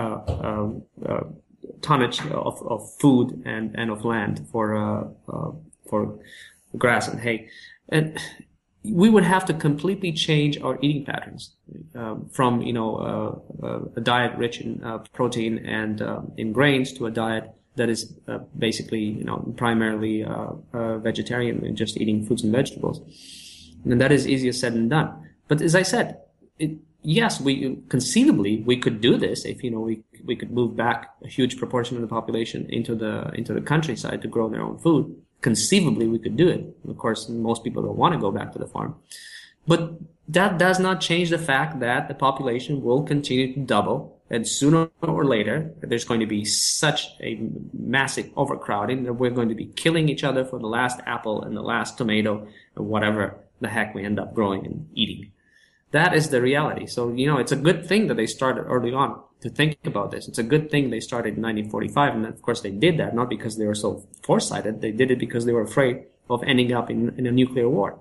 tonnage of food and of land for grass and hay, and we would have to completely change our eating patterns from a diet rich in protein and in grains to a diet that is basically primarily vegetarian and just eating fruits and vegetables. And that is easier said than done. But as I said, yes, we conceivably we could do this if we could move back a huge proportion of the population into the countryside to grow their own food. Conceivably, we could do it. Of course, most people don't want to go back to the farm, but that does not change the fact that the population will continue to double, and sooner or later, there's going to be such a massive overcrowding that we're going to be killing each other for the last apple and the last tomato or whatever the heck we end up growing and eating. That is the reality. So, it's a good thing that they started early on to think about this. It's a good thing they started in 1945. And of course, they did that not because they were so foresighted. They did it because they were afraid of ending up in a nuclear war.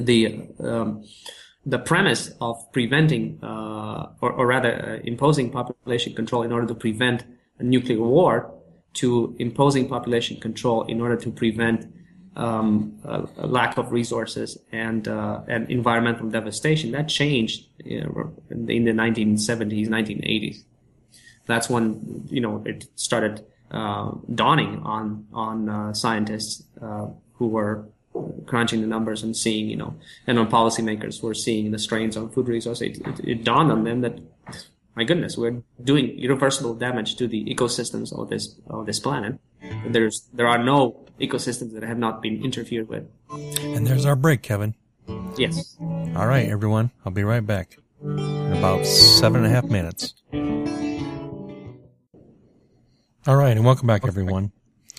The premise of preventing, or rather imposing population control in order to prevent a nuclear war to imposing population control in order to prevent a lack of resources and environmental devastation, that changed in the 1970s, 1980s. That's when it started dawning on scientists who were crunching the numbers and seeing, and on policymakers who were seeing the strains on food resources. It dawned on them that, my goodness, we're doing irreversible damage to the ecosystems of this planet. There are no ecosystems that have not been interfered with. And there's our break, Kevin. Yes. All right, everyone. I'll be right back in about 7.5 minutes. All right, and welcome back, everyone.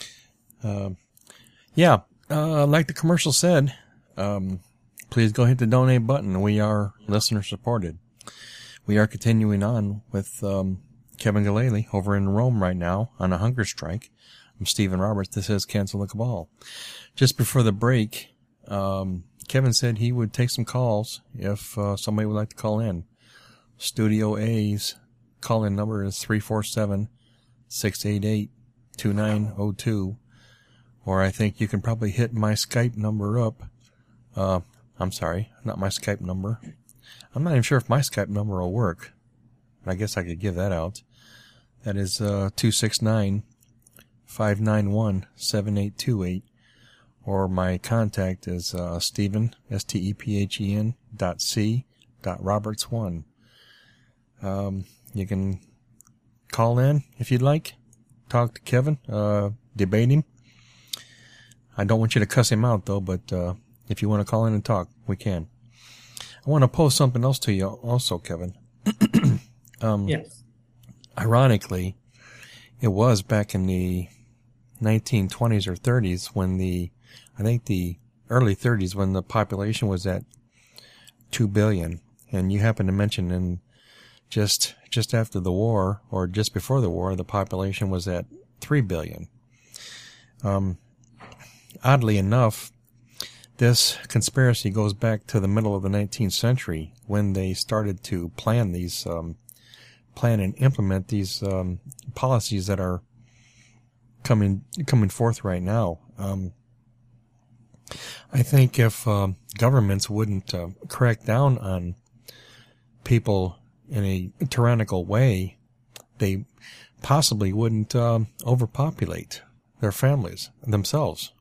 Like the commercial said, please go hit the donate button. We are listener supported. We are continuing on with Kevin Galali over in Rome right now on a hunger strike. I'm Stephen Roberts. This is Cancel the Cabal. Just before the break, Kevin said he would take some calls if somebody would like to call in. Studio A's call-in number is 347-688-2902. Or I think you can probably hit my Skype number up. I'm sorry, not my Skype number. I'm not even sure if my Skype number will work. I guess I could give that out. That is 269-591-7828. Or my contact is Stephen, Stephen, .c.roberts1. You can call in if you'd like. Talk to Kevin. Debate him. I don't want you to cuss him out, though, but if you want to call in and talk, we can. I want to pose something else to you also, Kevin. Yes. Ironically, it was back in the 1920s or 30s when the early 30s when the population was at 2 billion. And you happen to mention in just after the war or just before the war, the population was at 3 billion. Oddly enough, this conspiracy goes back to the middle of the 19th century when they started to plan and implement these policies that are coming forth right now. I think if governments wouldn't crack down on people in a tyrannical way, they possibly wouldn't overpopulate their families themselves.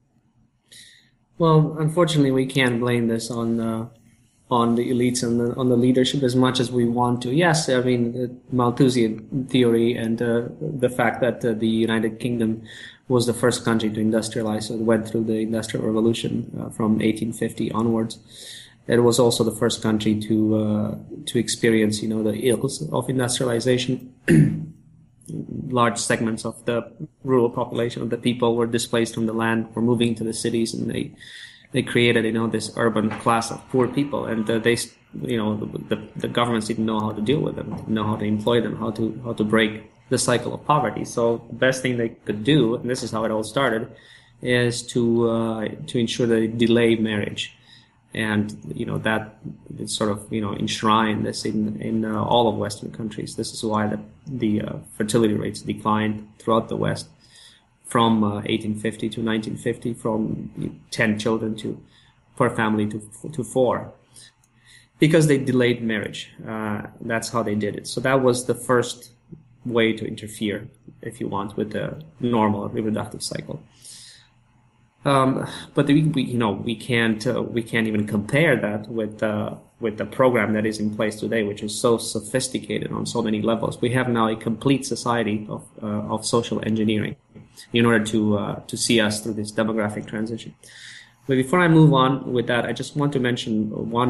Well, unfortunately, we can't blame this on the elites and on the leadership as much as we want to. Yes, I mean, the Malthusian theory and the fact that the United Kingdom was the first country to industrialize, so it went through the Industrial Revolution from 1850 onwards. It was also the first country to experience, the ills of industrialization. Large segments of the rural population of the people were displaced from the land, were moving to the cities, and they created, this urban class of poor people, and the governments didn't know how to deal with them, didn't know how to employ them, how to break the cycle of poverty. So the best thing they could do, and this is how it all started, is to ensure that they delay marriage. And, that sort of, enshrined this in all of Western countries. This is why the fertility rates declined throughout the West from 1850 to 1950, from 10 children per family to 4, because they delayed marriage. That's how they did it. So that was the first way to interfere, if you want, with the normal reproductive cycle. But we can't even compare that with the program that is in place today, which is so sophisticated on so many levels. We have now a complete society of social engineering in order to see us through this demographic transition. But before I move on with that, I just want to mention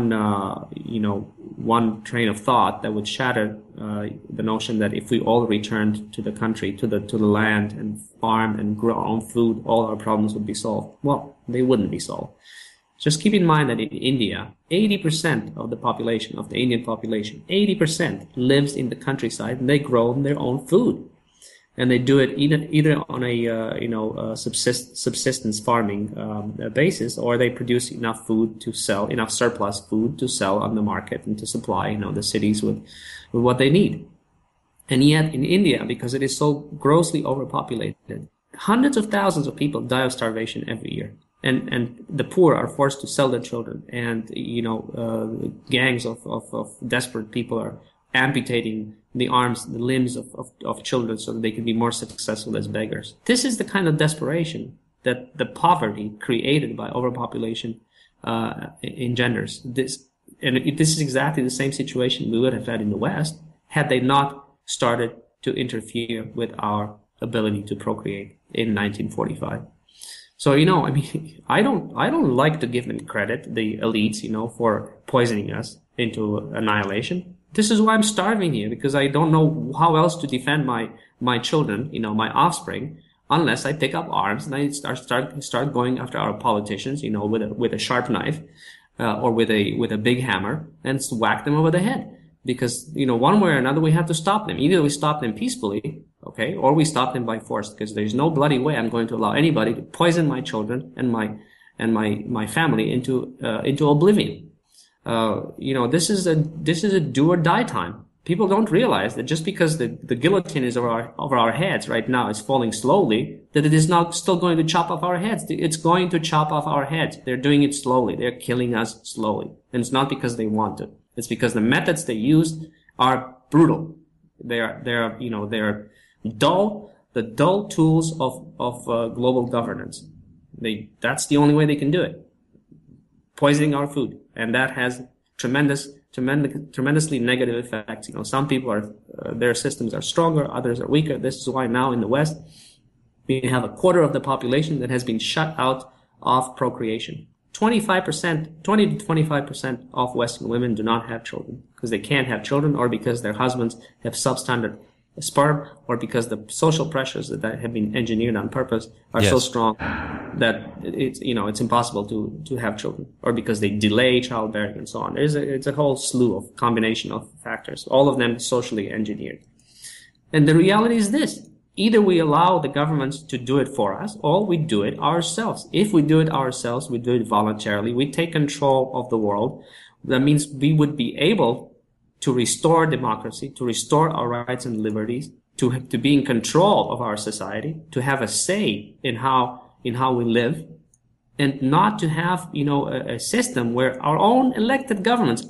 one train of thought that would shatter the notion that if we all returned to the country, to the land and farm and grow our own food, all our problems would be solved. Well, they wouldn't be solved. Just keep in mind that in India, 80% of the population, of the Indian population, 80% lives in the countryside, and they grow their own food. And they do it either on a subsistence farming basis, or they produce enough food to sell, enough surplus food to sell on the market and to supply the cities with what they need. And yet in India, because it is so grossly overpopulated, hundreds of thousands of people die of starvation every year. And the poor are forced to sell their children, and gangs of desperate people are amputating the arms, the limbs of children so that they can be more successful as beggars. This is the kind of desperation that the poverty created by overpopulation engenders. This is exactly the same situation we would have had in the West had they not started to interfere with our ability to procreate in 1945. So, I don't like to give them credit, the elites, for poisoning us into annihilation. This is why I'm starving here, because I don't know how else to defend my children, my offspring, unless I pick up arms and I start going after our politicians, with a sharp knife, or with a big hammer, and whack them over the head. Because, one way or another, we have to stop them. Either we stop them peacefully, okay, or we stop them by force, because there's no bloody way I'm going to allow anybody to poison my children and my family into oblivion. This is a do or die time. People don't realize that just because the guillotine is over our heads right now, is falling slowly, that it is not still going to chop off our heads. It's going to chop off our heads. They're doing it slowly. They're killing us slowly. And it's not because they want to. It's because the methods they use are brutal. They're dull, the dull tools of global governance. That's the only way they can do it. Poisoning our food. And that has tremendously negative effects. Some people their systems are stronger, others are weaker. This is why now in the West, we have a quarter of the population that has been shut out of procreation. 20 to 25% of Western women do not have children because they can't have children, or because their husbands have substandard sperm, or because the social pressures that have been engineered on purpose are so strong that it's impossible to have children, or because they delay childbearing and so on. It's a whole slew of combination of factors, all of them socially engineered. And the reality is this: either we allow the governments to do it for us, or we do it ourselves. If we do it ourselves, we do it voluntarily, we take control of the world. That means we would be able to restore democracy, to restore our rights and liberties, to be in control of our society, to have a say in how we live, and not to have, a system where our own elected governments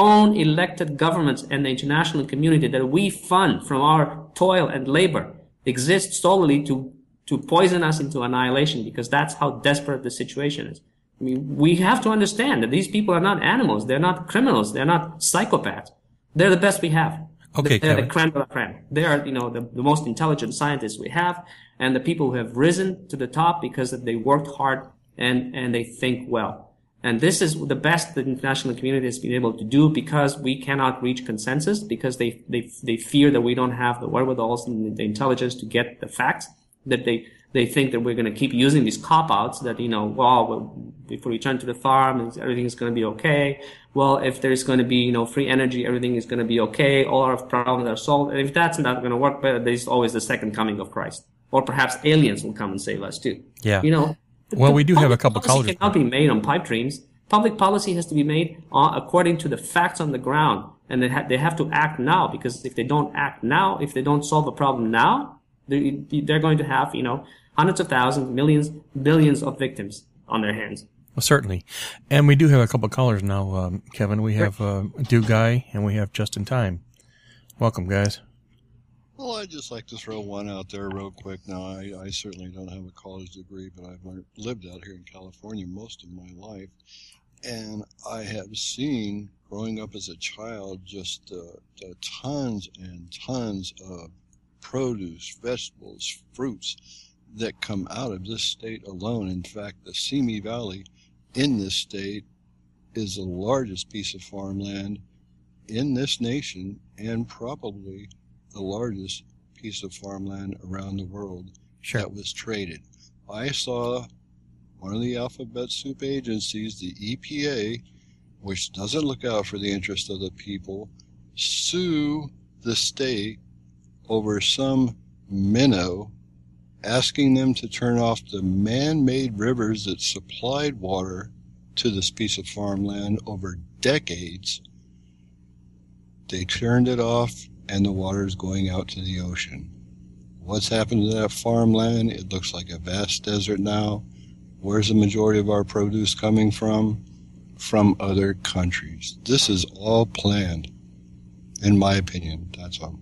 and the international community that we fund from our toil and labor exist solely to poison us into annihilation, because that's how desperate the situation is. I mean, we have to understand that these people are not animals. They're not criminals. They're not psychopaths. They're the best we have. Okay, They're the crème de la crème. They are, the most intelligent scientists we have, and the people who have risen to the top because they worked hard and they think well. And this is the best the international community has been able to do, because we cannot reach consensus, because they fear that we don't have the wherewithals and the intelligence to get the facts, that they think that we're going to keep using these cop-outs that, if we return to the farm, everything is going to be okay. Well, if there's going to be, free energy, everything is going to be okay. All our problems are solved. And if that's not going to work, there's always the second coming of Christ. Or perhaps aliens will come and save us too. Yeah. Well, we do have a couple colleges. Policy cannot be made on pipe dreams. Public policy has to be made according to the facts on the ground. And they have to act now, because if they don't act now, if they don't solve a problem now, they're going to have, hundreds of thousands, millions, billions of victims on their hands. Well, certainly. And we do have a couple of callers now, Kevin. We have Do Guy and we have Just in Time. Welcome, guys. Well, I'd just like to throw one out there real quick. Now, I certainly don't have a college degree, but I've lived out here in California most of my life. And I have seen, growing up as a child, just tons and tons of produce, vegetables, fruits that come out of this state alone. In fact, the Simi Valley in this state is the largest piece of farmland in this nation and probably the largest piece of farmland around the world that was traded. I saw one of the alphabet soup agencies, the EPA, which doesn't look out for the interest of the people, sue the state over some minnow, asking them to turn off the man-made rivers that supplied water to this piece of farmland over decades. They turned it off, and the water is going out to the ocean. What's happened to that farmland? It looks like a vast desert now. Where's the majority of our produce coming from? From other countries. This is all planned, in my opinion. That's all.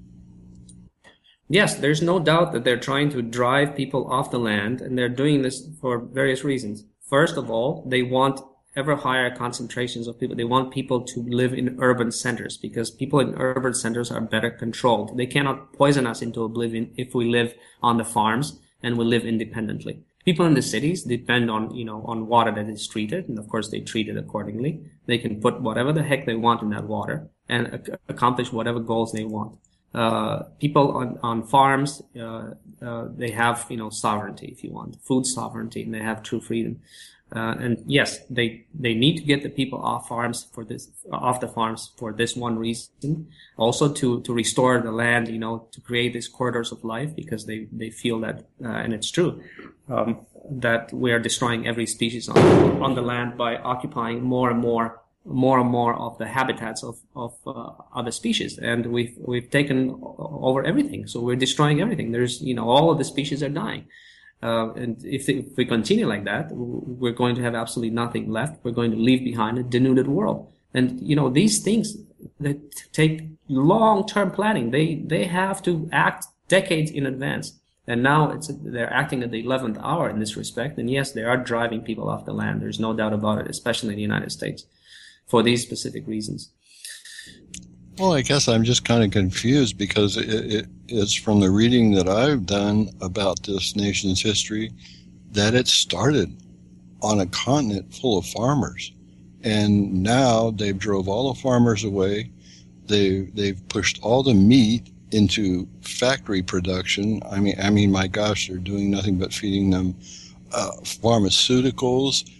Yes, there's no doubt that they're trying to drive people off the land, and they're doing this for various reasons. First of all, they want ever higher concentrations of people. They want people to live in urban centers because people in urban centers are better controlled. They cannot poison us into oblivion if we live on the farms and we live independently. People in the cities depend on, on water that is treated, and of course they treat it accordingly. They can put whatever the heck they want in that water and accomplish whatever goals they want. People on farms, they have, sovereignty, if you want, food sovereignty, and they have true freedom. And yes, they need to get the people off the farms for this one reason. Also to restore the land, to create these corridors of life, because they feel that, and it's true, that we are destroying every species on the land by occupying more and more of the habitats of other species. And we've taken over everything. So we're destroying everything. There's, all of the species are dying. And if we continue like that, we're going to have absolutely nothing left. We're going to leave behind a denuded world. And, these things that take long-term planning, they have to act decades in advance. And now they're acting at the 11th hour in this respect. And yes, they are driving people off the land. There's no doubt about it, especially in the United States, for these specific reasons. Well, I guess I'm just kind of confused because it's from the reading that I've done about this nation's history that it started on a continent full of farmers. And now they've drove all the farmers away. They've pushed all the meat into factory production. I mean, my gosh, they're doing nothing but feeding them pharmaceuticals,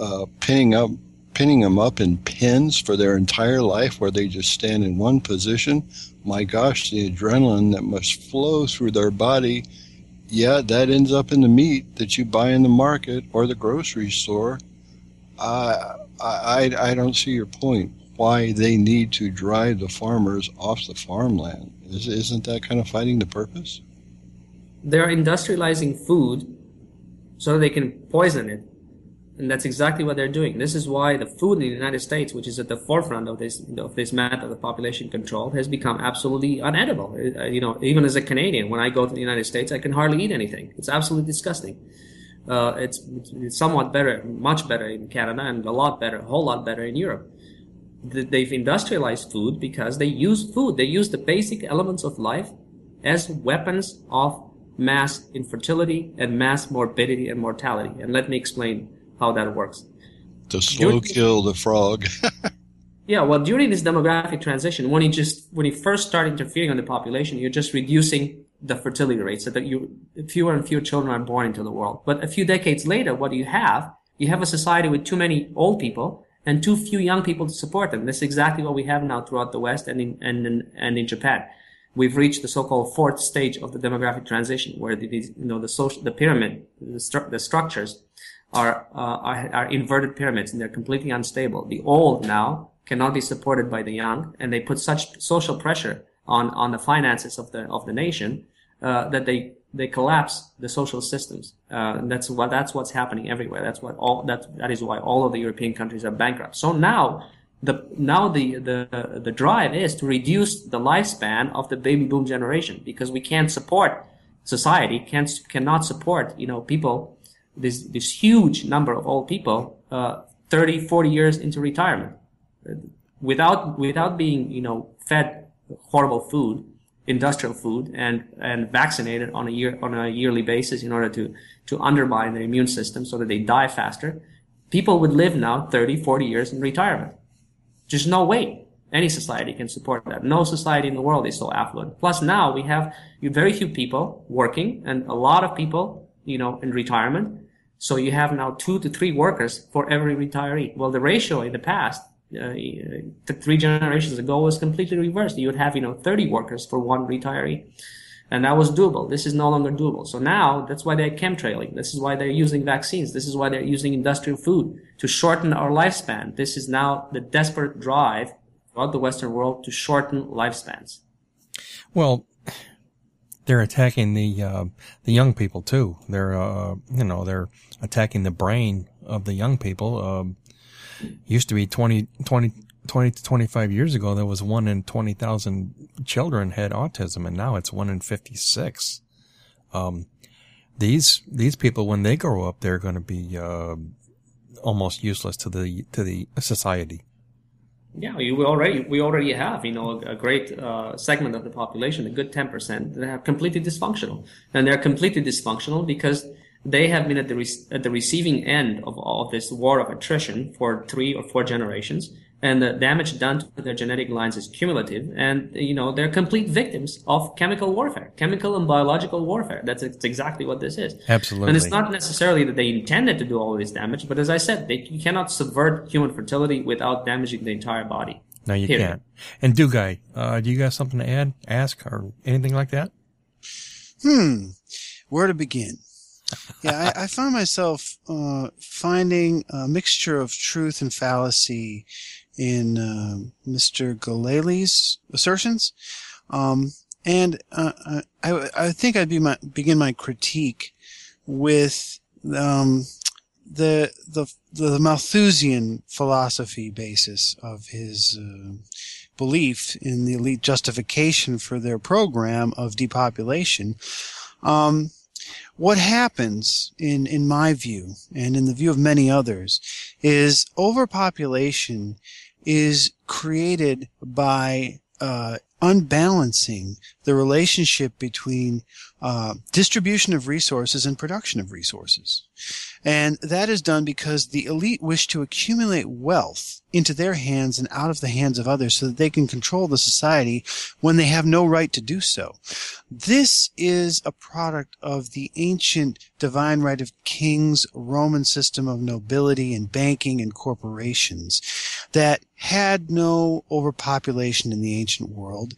pinning them up in pens for their entire life where they just stand in one position. My gosh, the adrenaline that must flow through their body, that ends up in the meat that you buy in the market or the grocery store. I don't see your point. Why they need to drive the farmers off the farmland. Isn't that kind of fighting the purpose? They're industrializing food so they can poison it. And that's exactly what they're doing. This is why the food in the United States, which is at the forefront of this map of the population control, has become absolutely unedible. Even as a Canadian, when I go to the United States, I can hardly eat anything. It's absolutely disgusting. It's somewhat better, much better in Canada, and a whole lot better in Europe. They've industrialized food because they use food. They use the basic elements of life as weapons of mass infertility and mass morbidity and mortality. And let me explain how that works. To slow kill the frog. Yeah, well, during this demographic transition, when you first start interfering on the population, you're just reducing the fertility rate so that fewer and fewer children are born into the world. But a few decades later, what do you have? You have a society with too many old people and too few young people to support them. This is exactly what we have now throughout the West and in Japan. We've reached the so-called fourth stage of the demographic transition, where the pyramid, the structures are inverted pyramids, and they're completely unstable. The old now cannot be supported by the young, and they put such social pressure on the finances of the nation that they collapse the social systems. That's what's happening everywhere. That is why all of the European countries are bankrupt. So now the drive is to reduce the lifespan of the baby boom generation, because we can't support society, cannot support, people, this huge number of old people, 30, 40 years into retirement, without being, fed horrible food, industrial food, and vaccinated on a yearly basis in order to undermine their immune system so that they die faster. People would live now 30, 40 years in retirement. There's no way any society can support that. No society in the world is so affluent. Plus now we have very few people working and a lot of people, in retirement. So you have now 2 to 3 workers for every retiree. Well, the ratio in the past, 3 generations ago, was completely reversed. You would have, 30 workers for 1 retiree. And that was doable. This is no longer doable. So now that's why they're chemtrailing. This is why they're using vaccines. This is why they're using industrial food to shorten our lifespan. This is now the desperate drive throughout the Western world to shorten lifespans. Well, they're attacking the young people too. They're attacking the brain of the young people. Used to be 20 to 25 years ago, there was 1 in 20,000 children had autism, and now it's 1 in 56. These people, when they grow up, they're going to be almost useless to the society. Yeah, we already have, a great segment of the population, a good 10%, that are completely dysfunctional, and they're completely dysfunctional because they have been at the receiving end of all this war of attrition for 3 or 4 generations. And the damage done to their genetic lines is cumulative. And, they're complete victims of chemical warfare, chemical and biological warfare. That's exactly what this is. Absolutely. And it's not necessarily that they intended to do all of this damage, but as I said, you cannot subvert human fertility without damaging the entire body. No, you can't. And Dugai, do you got something to add, ask, or anything like that? Where to begin? Yeah, I find myself finding a mixture of truth and fallacy in Mr. Galali's assertions, and I think I'd begin my critique with the Malthusian philosophy basis of his belief in the elite justification for their program of depopulation. What happens, in my view, and in the view of many others, is overpopulation is created by unbalancing the relationship between distribution of resources and production of resources. And that is done because the elite wish to accumulate wealth into their hands and out of the hands of others so that they can control the society when they have no right to do so. This is a product of the ancient divine right of kings, Roman system of nobility and banking and corporations that had no overpopulation in the ancient world.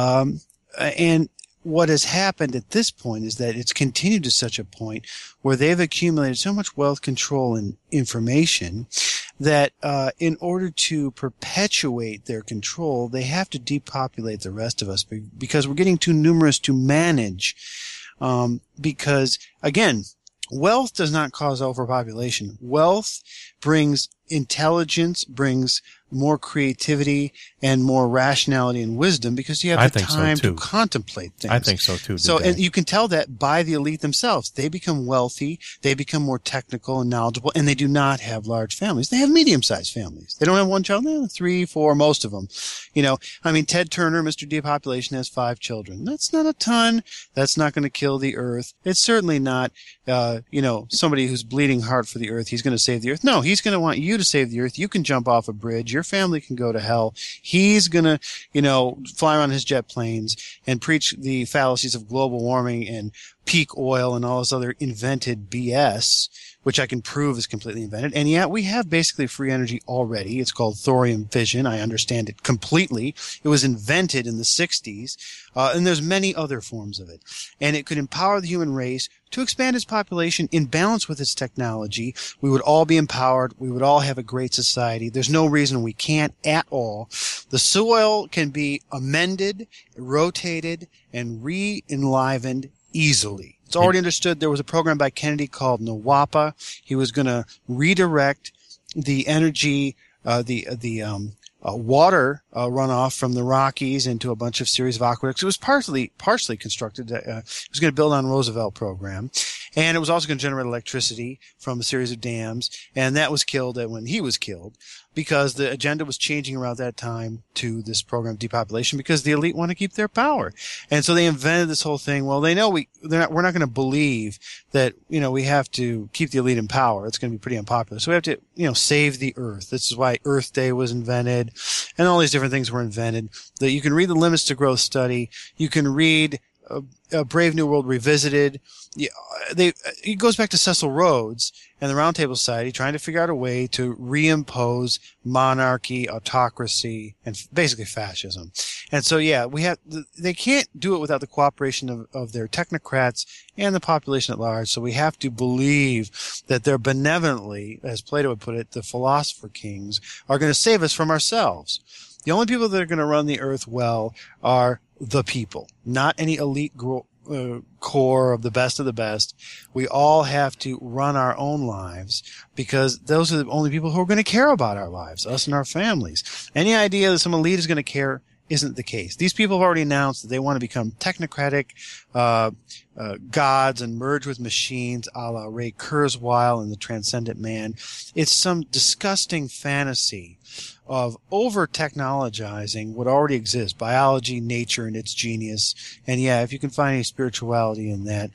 And what has happened at this point is that it's continued to such a point where they've accumulated so much wealth, control, and information that in order to perpetuate their control, they have to depopulate the rest of us because we're getting too numerous to manage. Because, again, wealth does not cause overpopulation. Wealth brings intelligence, brings more creativity and more rationality and wisdom because you have the time to contemplate things. I think so too. So, and you can tell that by the elite themselves. They become wealthy, they become more technical and knowledgeable, and they do not have large families. They have medium-sized families. They don't have one child, 3, 4, most of them. Ted Turner, Mr. Depopulation, has 5 children. That's not a ton. That's not going to kill the earth. It's certainly not, somebody who's bleeding heart for the earth. He's going to save the earth. No, he's going to want you to save the earth. You can jump off a bridge. Your family can go to hell. He's going to, fly around his jet planes and preach the fallacies of global warming and peak oil and all this other invented BS, which I can prove is completely invented. And yet we have basically free energy already. It's called thorium fission. I understand it completely. It was invented in the 60s. And there's many other forms of it. And it could empower the human race to expand its population in balance with its technology. We would all be empowered. We would all have a great society. There's no reason we can't at all. The soil can be amended, rotated, and re-enlivened easily. It's already understood. There was a program by Kennedy called NWAPA. He was going to redirect the energy, the water runoff from the Rockies into a bunch of series of aqueducts. It was partially constructed. It was going to build on Roosevelt program. And it was also going to generate electricity from a series of dams. And that was killed when he was killed, because the agenda was changing around that time to this program of depopulation, because the elite want to keep their power. And so they invented this whole thing. Well, they know we're not going to believe that, we have to keep the elite in power. It's going to be pretty unpopular. So we have to, save the earth. This is why Earth Day was invented, and all these different things were invented. That you can read the Limits to Growth study. You can read a Brave New World Revisited. It goes back to Cecil Rhodes and the Round Table Society trying to figure out a way to reimpose monarchy, autocracy, and basically fascism. And so, they can't do it without the cooperation of their technocrats and the population at large. So we have to believe that they're benevolently, as Plato would put it, the philosopher kings are going to save us from ourselves. The only people that are going to run the earth well are the people, not any elite core of the best. We all have to run our own lives, because those are the only people who are going to care about our lives, us and our families. Any idea that some elite is going to care isn't the case. These people have already announced that they want to become technocratic gods and merge with machines, a la Ray Kurzweil and the Transcendent Man. It's some disgusting fantasy of over-technologizing what already exists, biology, nature, and its genius. And if you can find any spirituality in that,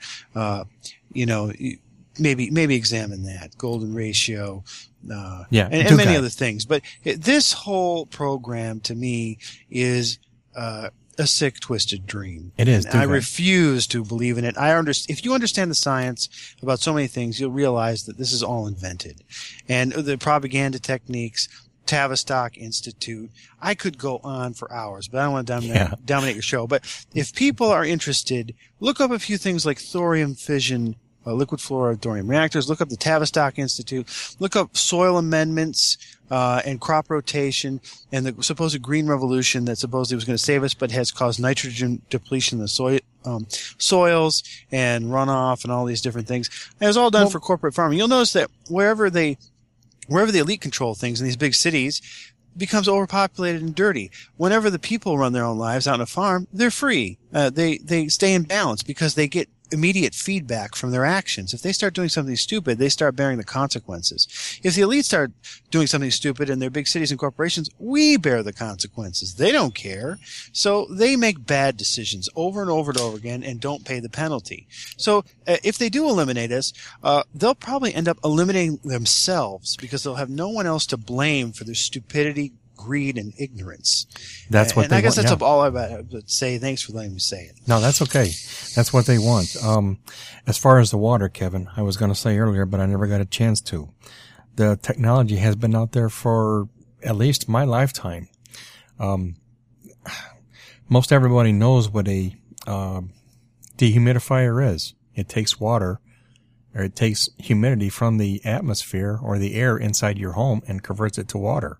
maybe examine that. Golden ratio, and many other things. But this whole program, to me, is a sick, twisted dream. It is. I refuse to believe in it. If you understand the science about so many things, you'll realize that this is all invented. And the propaganda techniques, Tavistock Institute. I could go on for hours, but I don't want to dominate your show. But if people are interested, look up a few things like thorium fission, liquid fluoride thorium reactors. Look up the Tavistock Institute. Look up soil amendments and crop rotation and the supposed green revolution that supposedly was going to save us, but has caused nitrogen depletion in the soils and runoff and all these different things. And it was all done for corporate farming. You'll notice that wherever the elite control things in these big cities becomes overpopulated and dirty. Whenever the people run their own lives out on a farm, they're free. They stay in balance because they get immediate feedback from their actions. If they start doing something stupid, they start bearing the consequences. If the elite start doing something stupid in their big cities and corporations, we bear the consequences. They don't care. So they make bad decisions over and over and over again and don't pay the penalty. So if they do eliminate us, they'll probably end up eliminating themselves, because they'll have no one else to blame for their stupidity, greed, and ignorance. That's what I guess that's all I have to say. Thanks for letting me say it. No, that's okay. That's what they want. As far as the water, Kevin, I was going to say earlier, but I never got a chance to. The technology has been out there for at least my lifetime. Most everybody knows what a dehumidifier is. It takes water, or it takes humidity from the atmosphere or the air inside your home and converts it to water.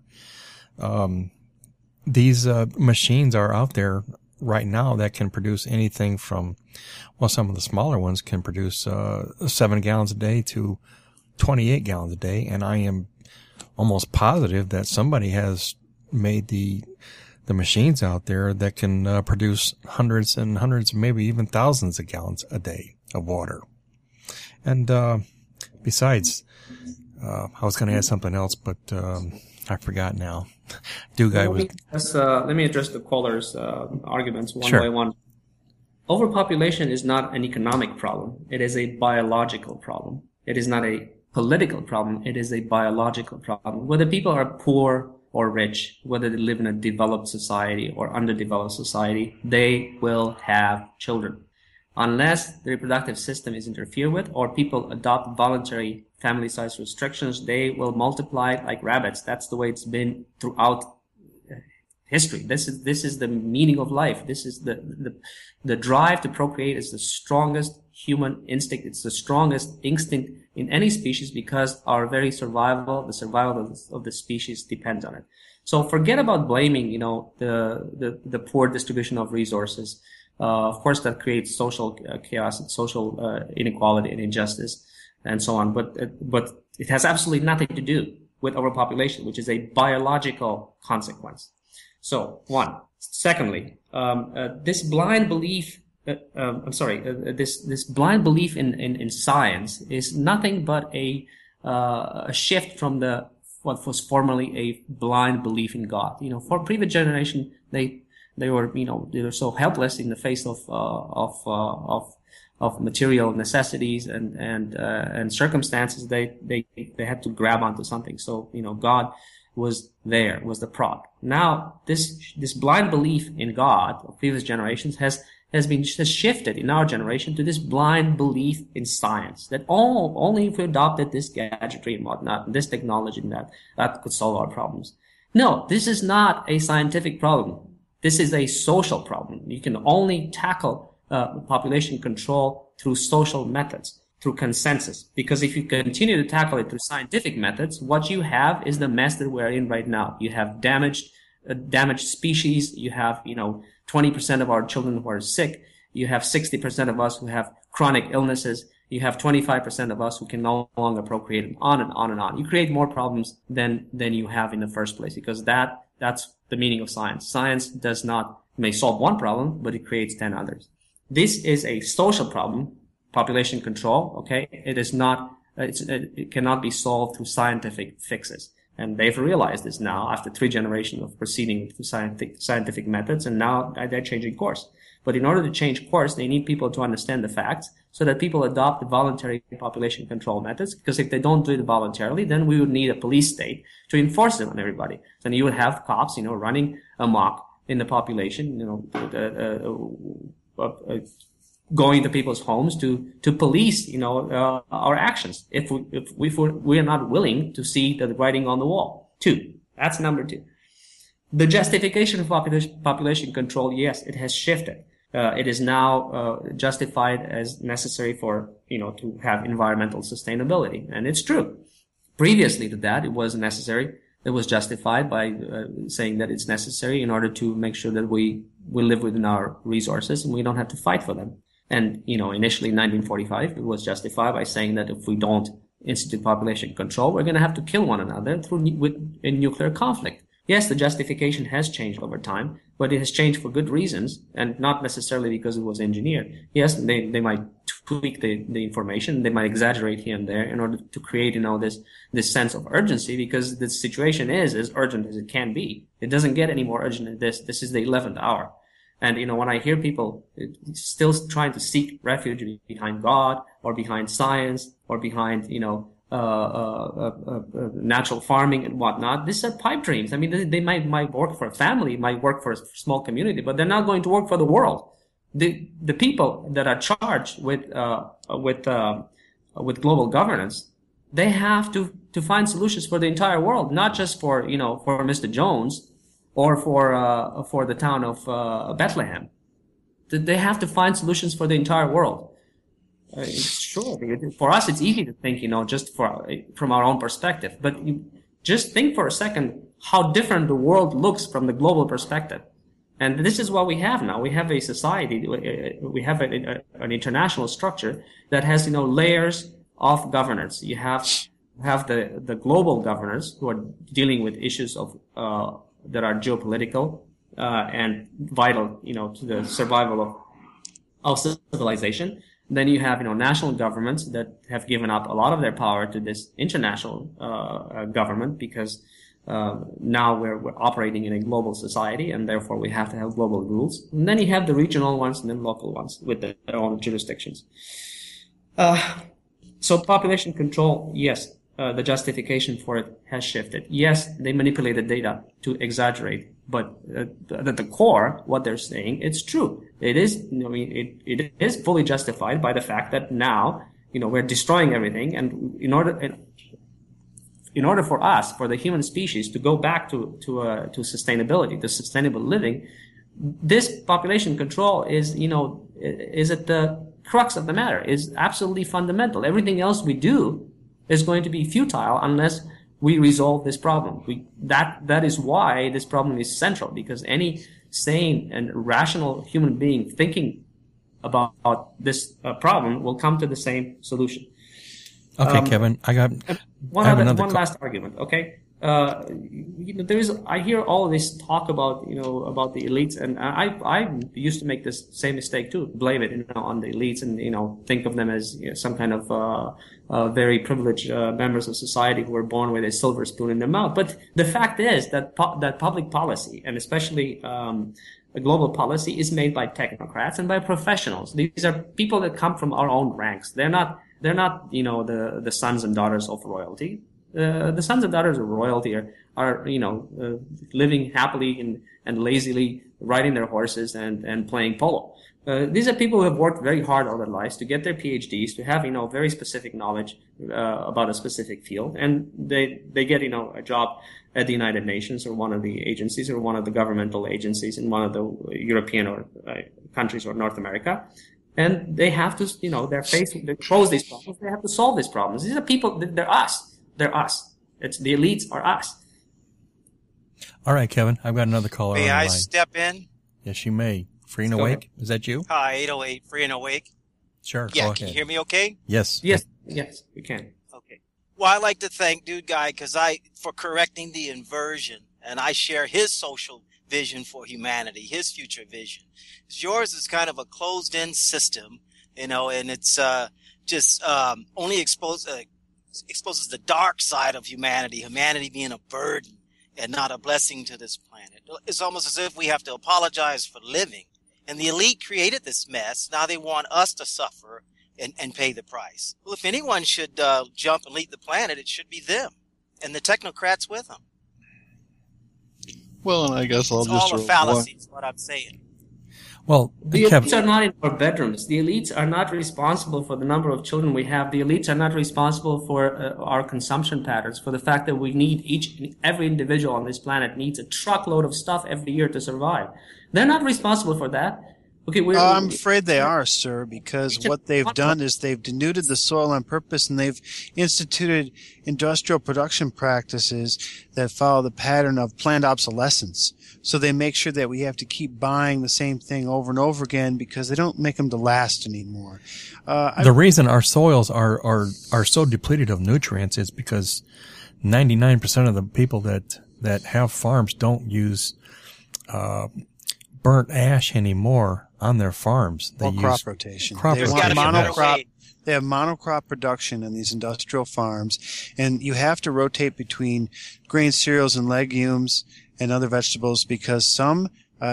These machines are out there right now that can produce anything from, some of the smaller ones can produce 7 gallons a day to 28 gallons a day, and I am almost positive that somebody has made the machines out there that can produce hundreds and hundreds, maybe even thousands of gallons a day of water. And besides, I was going to add something else, but I forgot now. Let me address the caller's arguments one by one. Overpopulation is not an economic problem. It is a biological problem. It is not a political problem. It is a biological problem. Whether people are poor or rich, whether they live in a developed society or underdeveloped society, they will have children. Unless the reproductive system is interfered with or people adopt voluntary family size restrictions, they will multiply like rabbits. That's the way it's been throughout history. This is the meaning of life. This is the drive to procreate is the strongest human instinct. It's the strongest instinct in any species because our very survival, the survival of the species depends on it. So forget about blaming, the poor distribution of resources. Of course, that creates social chaos and social inequality and injustice and so on. But it has absolutely nothing to do with overpopulation, which is a biological consequence. So, one. Secondly, this blind belief, this blind belief in science is nothing but a shift from what was formerly a blind belief in God. For previous generation, they were so helpless in the face of material necessities and circumstances. They had to grab onto something. So, God was the prod. Now, this blind belief in God of previous generations has shifted in our generation to this blind belief in science, that only if we adopted this gadgetry and whatnot, this technology and that could solve our problems. No, this is not a scientific problem. This is a social problem. You can only tackle population control through social methods, through consensus. Because if you continue to tackle it through scientific methods, what you have is the mess that we're in right now. You have damaged species. You have, 20% of our children who are sick. You have 60% of us who have chronic illnesses. You have 25% of us who can no longer procreate, and on and on and on. You create more problems than you have in the first place, because that's the meaning of science. Science may solve one problem, but it creates 10 others. This is a social problem, population control, okay? It cannot be solved through scientific fixes. And they've realized this now after 3 generations of proceeding through scientific methods, and now they're changing course. But in order to change course, they need people to understand the facts so that people adopt the voluntary population control methods, because if they don't do it voluntarily, then we would need a police state to enforce them on everybody. Then you would have cops, running amok in the population, going to people's homes to police, our actions if we are not willing to see the writing on the wall. 2. That's number 2. The justification of population control, yes, it has shifted. It is now justified as necessary for, to have environmental sustainability, and it's true. Previously to that, it was necessary. It was justified by saying that it's necessary in order to make sure that we live within our resources and we don't have to fight for them. And, initially in 1945, it was justified by saying that if we don't institute population control, we're going to have to kill one another in nuclear conflict. Yes, the justification has changed over time, but it has changed for good reasons and not necessarily because it was engineered. Yes, they might tweak the information, they might exaggerate here and there in order to create, this sense of urgency, because the situation is as urgent as it can be. It doesn't get any more urgent than this. This is the 11th hour. And, when I hear people still trying to seek refuge behind God or behind science or behind, natural farming and whatnot, these are pipe dreams. I mean, they might work for a family, might work for a small community, but they're not going to work for the world. The people that are charged with global governance, they have to find solutions for the entire world, not just for Mr. Jones or for the town of Bethlehem. They have to find solutions for the entire world. Sure, for us it's easy to think, just from our own perspective. But just think for a second how different the world looks from the global perspective. And this is what we have now. We have a society, we have an international structure that has, layers of governance. You have the global governors who are dealing with issues of that are geopolitical and vital, to the survival of civilization. Then you have, national governments that have given up a lot of their power to this international government, because now we're operating in a global society, and therefore we have to have global rules. And then you have the regional ones and then local ones with their own jurisdictions. So population control, yes, the justification for it has shifted. Yes, they manipulated data to exaggerate, but at the core, what they're saying, it's true. It is, it is fully justified by the fact that now, we're destroying everything, and in order for us, for the human species, to go back to sustainability, to sustainable living, this population control is at the crux of the matter, is absolutely fundamental. Everything else we do is going to be futile unless we resolve this problem. That is why this problem is central, because any sane and rational human being thinking about this problem will come to the same solution. Okay, Kevin, I have another one last argument. Okay, I hear all this talk about about the elites, and I used to make this same mistake too, blame it on the elites, and think of them as some kind of very privileged members of society who were born with a silver spoon in their mouth. But the fact is that that public policy, and especially a global policy, is made by technocrats and by professionals. These are people that come from our own ranks. They're not the sons and daughters of royalty. The sons and daughters of royalty are living happily and lazily, riding their horses and playing polo. These are people who have worked very hard all their lives to get their PhDs, to have very specific knowledge about a specific field, and they get a job at the United Nations or one of the agencies or one of the governmental agencies in one of the European or countries or North America. And they have to, they pose these problems. They have to solve these problems. These are people. They're us. They're us. It's the elites are us. All right, Kevin. I've got another caller. May on the I line. step in? Yes, you may. Free and awake. Is that you? Hi, 808, free and awake. Sure. Yeah, go can you ahead. hear me okay? Yes. Yes, we can. Okay. Well, I'd like to thank Dude Guy for correcting the inversion, and I share his social vision for humanity, his future vision. Yours is kind of a closed-in system, and it's just only exposes the dark side of humanity being a burden and not a blessing to this planet. It's almost as if we have to apologize for living. And the elite created this mess. Now they want us to suffer and pay the price. Well, if anyone should jump and lead the planet, it should be them, and the technocrats with them. Well, and I guess I'll It's just all a fallacy, is what I'm saying. Well, The Kevin, elites are not in our bedrooms. The elites are not responsible for the number of children we have. The elites are not responsible for our consumption patterns, for the fact that we need every individual on this planet needs a truckload of stuff every year to survive. They're not responsible for that. Okay, I'm afraid they are, sir, because what they've done is they've denuded the soil on purpose, and they've instituted industrial production practices that follow the pattern of planned obsolescence. So they make sure that we have to keep buying the same thing over and over again because they don't make them to last anymore. the reason our soils are so depleted of nutrients is because 99% of the people that have farms don't use burnt ash anymore on their farms. They use crop rotation. Crop They There's rotation. got to be a better monocrop. way. They have monocrop production in these industrial farms, and you have to rotate between grain, cereals, and legumes and other vegetables because some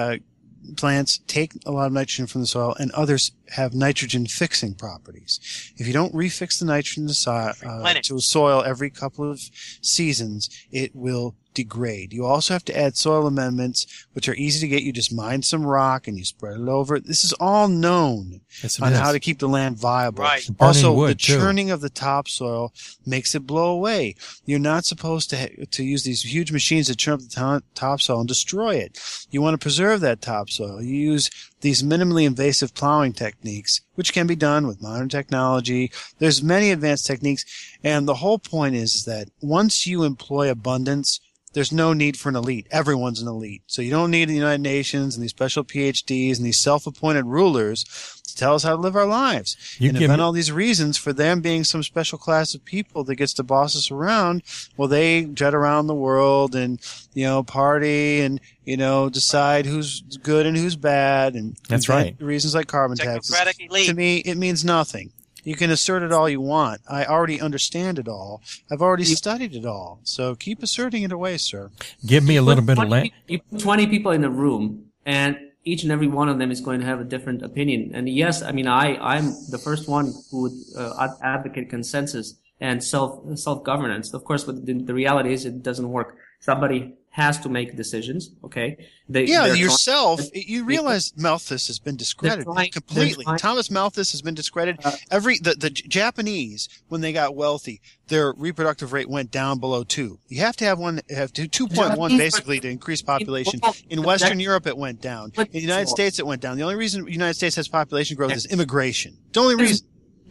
plants take a lot of nitrogen from the soil and others have nitrogen fixing properties. If you don't refix the nitrogen to a soil every couple of seasons, it will degrade. You also have to add soil amendments, which are easy to get. You just mine some rock and you spread it over. This is all known Yes, it on is. how to keep the land viable. Right. Burning Also, wood, the too. churning of the topsoil makes it blow away. You're not supposed to use these huge machines to churn up the topsoil and destroy it. You want to preserve that topsoil. You use these minimally invasive plowing techniques, which can be done with modern technology. There's many advanced techniques, and the whole point is that once you employ abundance, there's no need for an elite. Everyone's an elite. So you don't need the United Nations and these special PhDs and these self-appointed rulers to tell us how to live our lives. You And give invent me- all these reasons for them being some special class of people that gets to boss us around. Well, they jet around the world and, party and, decide who's good and who's bad. And That's invent right. reasons like carbon taxes. Technocratic elite. To me, it means nothing. You can assert it all you want. I already understand it all. I've already studied it all. So keep asserting it away, sir. Give me a little bit of land. You put 20 people in a room, and each and every one of them is going to have a different opinion. And yes, I'm the first one who would advocate consensus and self-governance. Of course, but the reality is it doesn't work. Somebody has to make decisions, okay? They're Yourself. trying- You realize Malthus has been discredited They're completely. trying- Thomas Malthus has been discredited. The Japanese, when they got wealthy, their reproductive rate went down below 2. You have to have 2.1 basically to increase population. In Western Europe, it went down. In the United States, it went down. The only reason the United States has population growth is immigration. The only reason.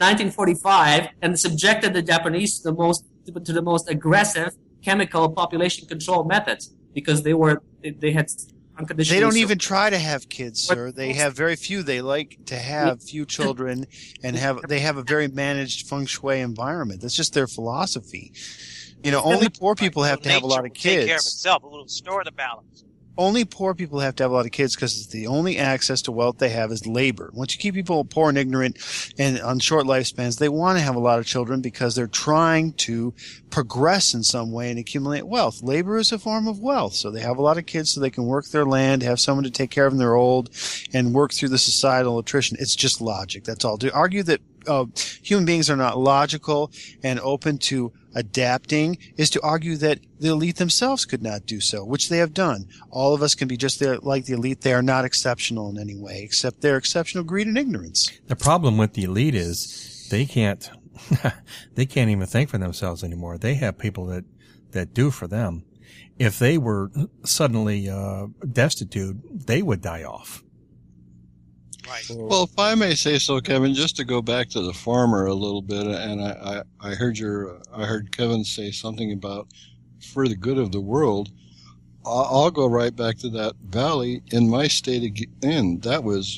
1945 and subjected the Japanese to the most aggressive chemical population control methods because they had unconditionally. They don't so- even try to have kids, sir. They have very few. They like to have few children, and they have a very managed feng shui environment. That's just their philosophy. Only poor people have to have a lot of Nature will take care of kids. itself. It will restore the balance. Only poor people have to have a lot of kids because the only access to wealth they have is labor. Once you keep people poor and ignorant and on short lifespans, they want to have a lot of children because they're trying to progress in some way and accumulate wealth. Labor is a form of wealth. So they have a lot of kids so they can work their land, have someone to take care of them when they're old, and work through the societal attrition. It's just logic. That's all. To argue that human beings are not logical and open to adapting is to argue that the elite themselves could not do so, which they have done. All of us can be just like the elite. They are not exceptional in any way, except their exceptional greed and ignorance. The problem with the elite is they can't even think for themselves anymore. They have people that do for them. If they were suddenly destitute, they would die off. Right. Well, if I may say so, Kevin, just to go back to the farmer a little bit, and I heard Kevin say something about for the good of the world. I'll go right back to that valley in my state again. That was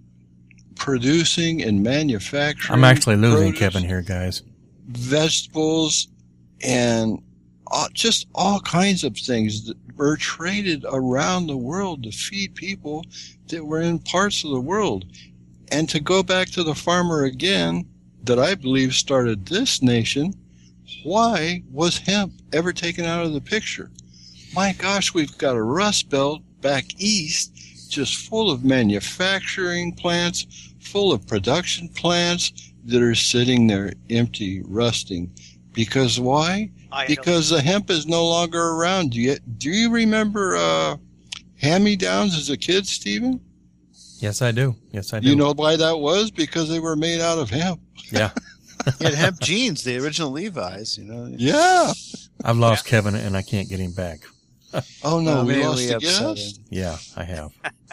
producing and manufacturing. I'm actually losing produce, Kevin here, guys. Vegetables and just all kinds of things that were traded around the world to feed people that were in parts of the world. And to go back to the farmer again, that I believe started this nation, why was hemp ever taken out of the picture? My gosh, we've got a rust belt back east just full of manufacturing plants, full of production plants that are sitting there empty, rusting. Because why? Because the hemp is no longer around. Do you remember hand-me-downs as a kid, Stephen? Yes, I do. Yes, I do. You know why that was? Because they were made out of hemp. Yeah. You had hemp jeans, the original Levi's, Yeah. I've lost Kevin and I can't get him back. Oh, no, we maybe lost we the upset guest? him. Yeah, I have.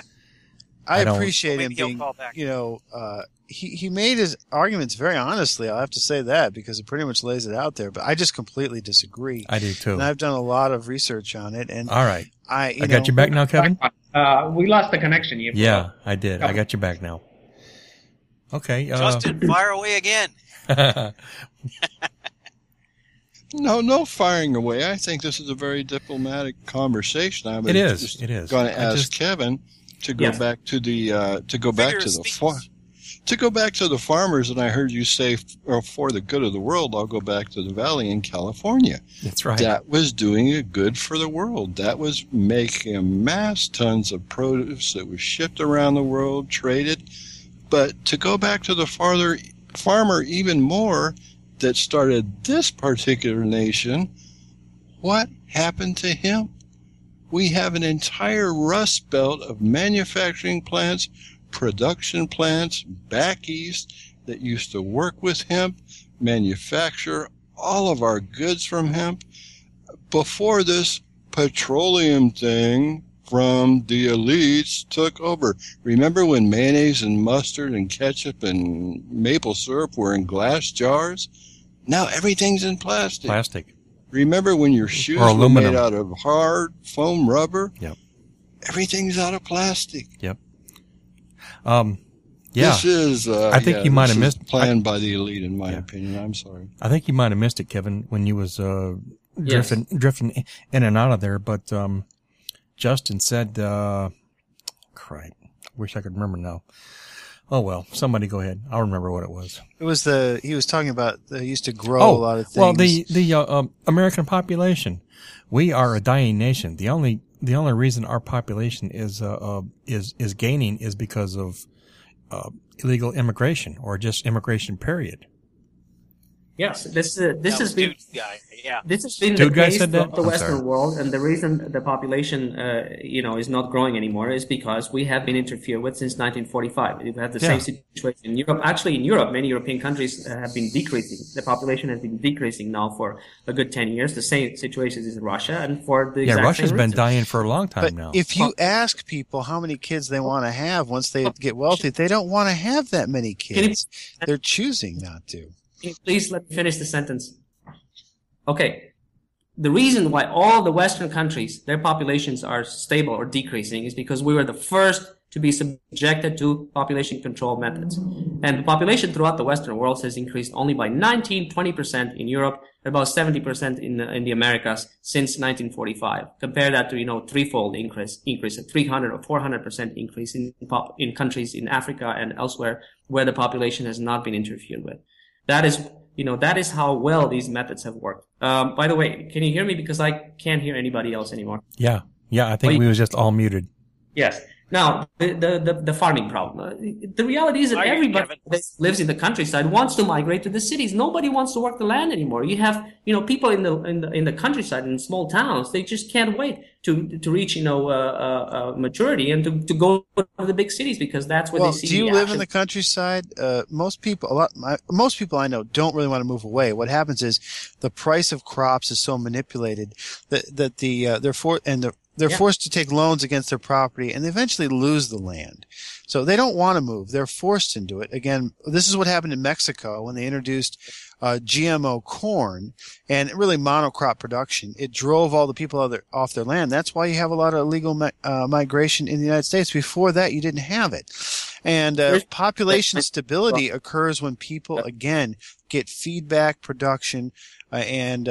I I don't- appreciate him Maybe he'll being, call back. he made his arguments very honestly. I'll have to say that because it pretty much lays it out there. But I just completely disagree. I do too. And I've done a lot of research on it. And All right. I got you back now, Kevin? We lost the connection. Yeah, I did. I got you back now. Okay. Justin, fire away again. No firing away. I think this is a very diplomatic conversation. I was It is. just It is. going to I ask just- Kevin to go Yes. back to the farmers. And I heard you say, for the good of the world, I'll go back to the valley in California. That's right. That was doing a good for the world. That was making mass tons of produce that was shipped around the world, traded. But to go back to the farmer even more that started this particular nation, what happened to him? We have an entire rust belt of manufacturing plants, production plants back east that used to work with hemp, manufacture all of our goods from hemp. Before this petroleum thing from the elites took over. Remember when mayonnaise and mustard and ketchup and maple syrup were in glass jars? Now everything's in plastic. Plastic. Remember when your shoes Or were aluminum. made out of hard foam rubber? Yep. Everything's out of plastic. Yeah. This is, I think you might have missed- planned by the elite, in my Yeah. opinion. I'm sorry. I think you might have missed it, Kevin, when you was drifting in and out of there. But Justin said, "Crap, wish I could remember now." Oh well, somebody go ahead. I'll remember what it was. It was he was talking about they used to grow a lot of things. Well, the American population. We are a dying nation. The only reason our population is gaining is because of illegal immigration or just immigration. Period. Yes, this That has was been dude guy. Yeah. this has been Dude the guy case said that? of the I'm Western sorry. world, and the reason the population, is not growing anymore is because we have been interfered with since 1945. We've had the Yeah. same situation in Europe. Actually, in Europe, many European countries have been decreasing. The population has been decreasing now for a good 10 years. The same situation is in Russia, and for the Yeah, exact Russia's same been reason. dying for a long time But now. if you ask people how many kids they want to have once they get wealthy, they don't want to have that many kids. They're choosing not to. Can you please let me finish the sentence? Okay. the reason why all the Western countries, their populations are stable or decreasing is because we were the first to be subjected to population control methods. And the population throughout the Western world has increased only by 20% in Europe, about 70% in the Americas since 1945. Compare that to, threefold increase, a 300 or 400% increase in countries in Africa and elsewhere where the population has not been interfered with. That is how well these methods have worked. By the way, can you hear me? Because I can't hear anybody else anymore. Yeah. I think we was just all muted. Yes. Now, the farming problem. The reality is that everybody that lives in the countryside wants to migrate to the cities. Nobody wants to work the land anymore. You have, people in the countryside, in small towns, they just can't wait to reach, maturity and to go to the big cities because that's where they see. Do you live in the countryside? Most people I know don't really want to move away. What happens is the price of crops is so manipulated that they're forced to take loans against their property, and they eventually lose the land. So they don't want to move. They're forced into it. Again, this is what happened in Mexico when they introduced GMO corn and really monocrop production. It drove all the people off their land. That's why you have a lot of illegal migration in the United States. Before that, you didn't have it. And population stability occurs when people, again, get feedback production and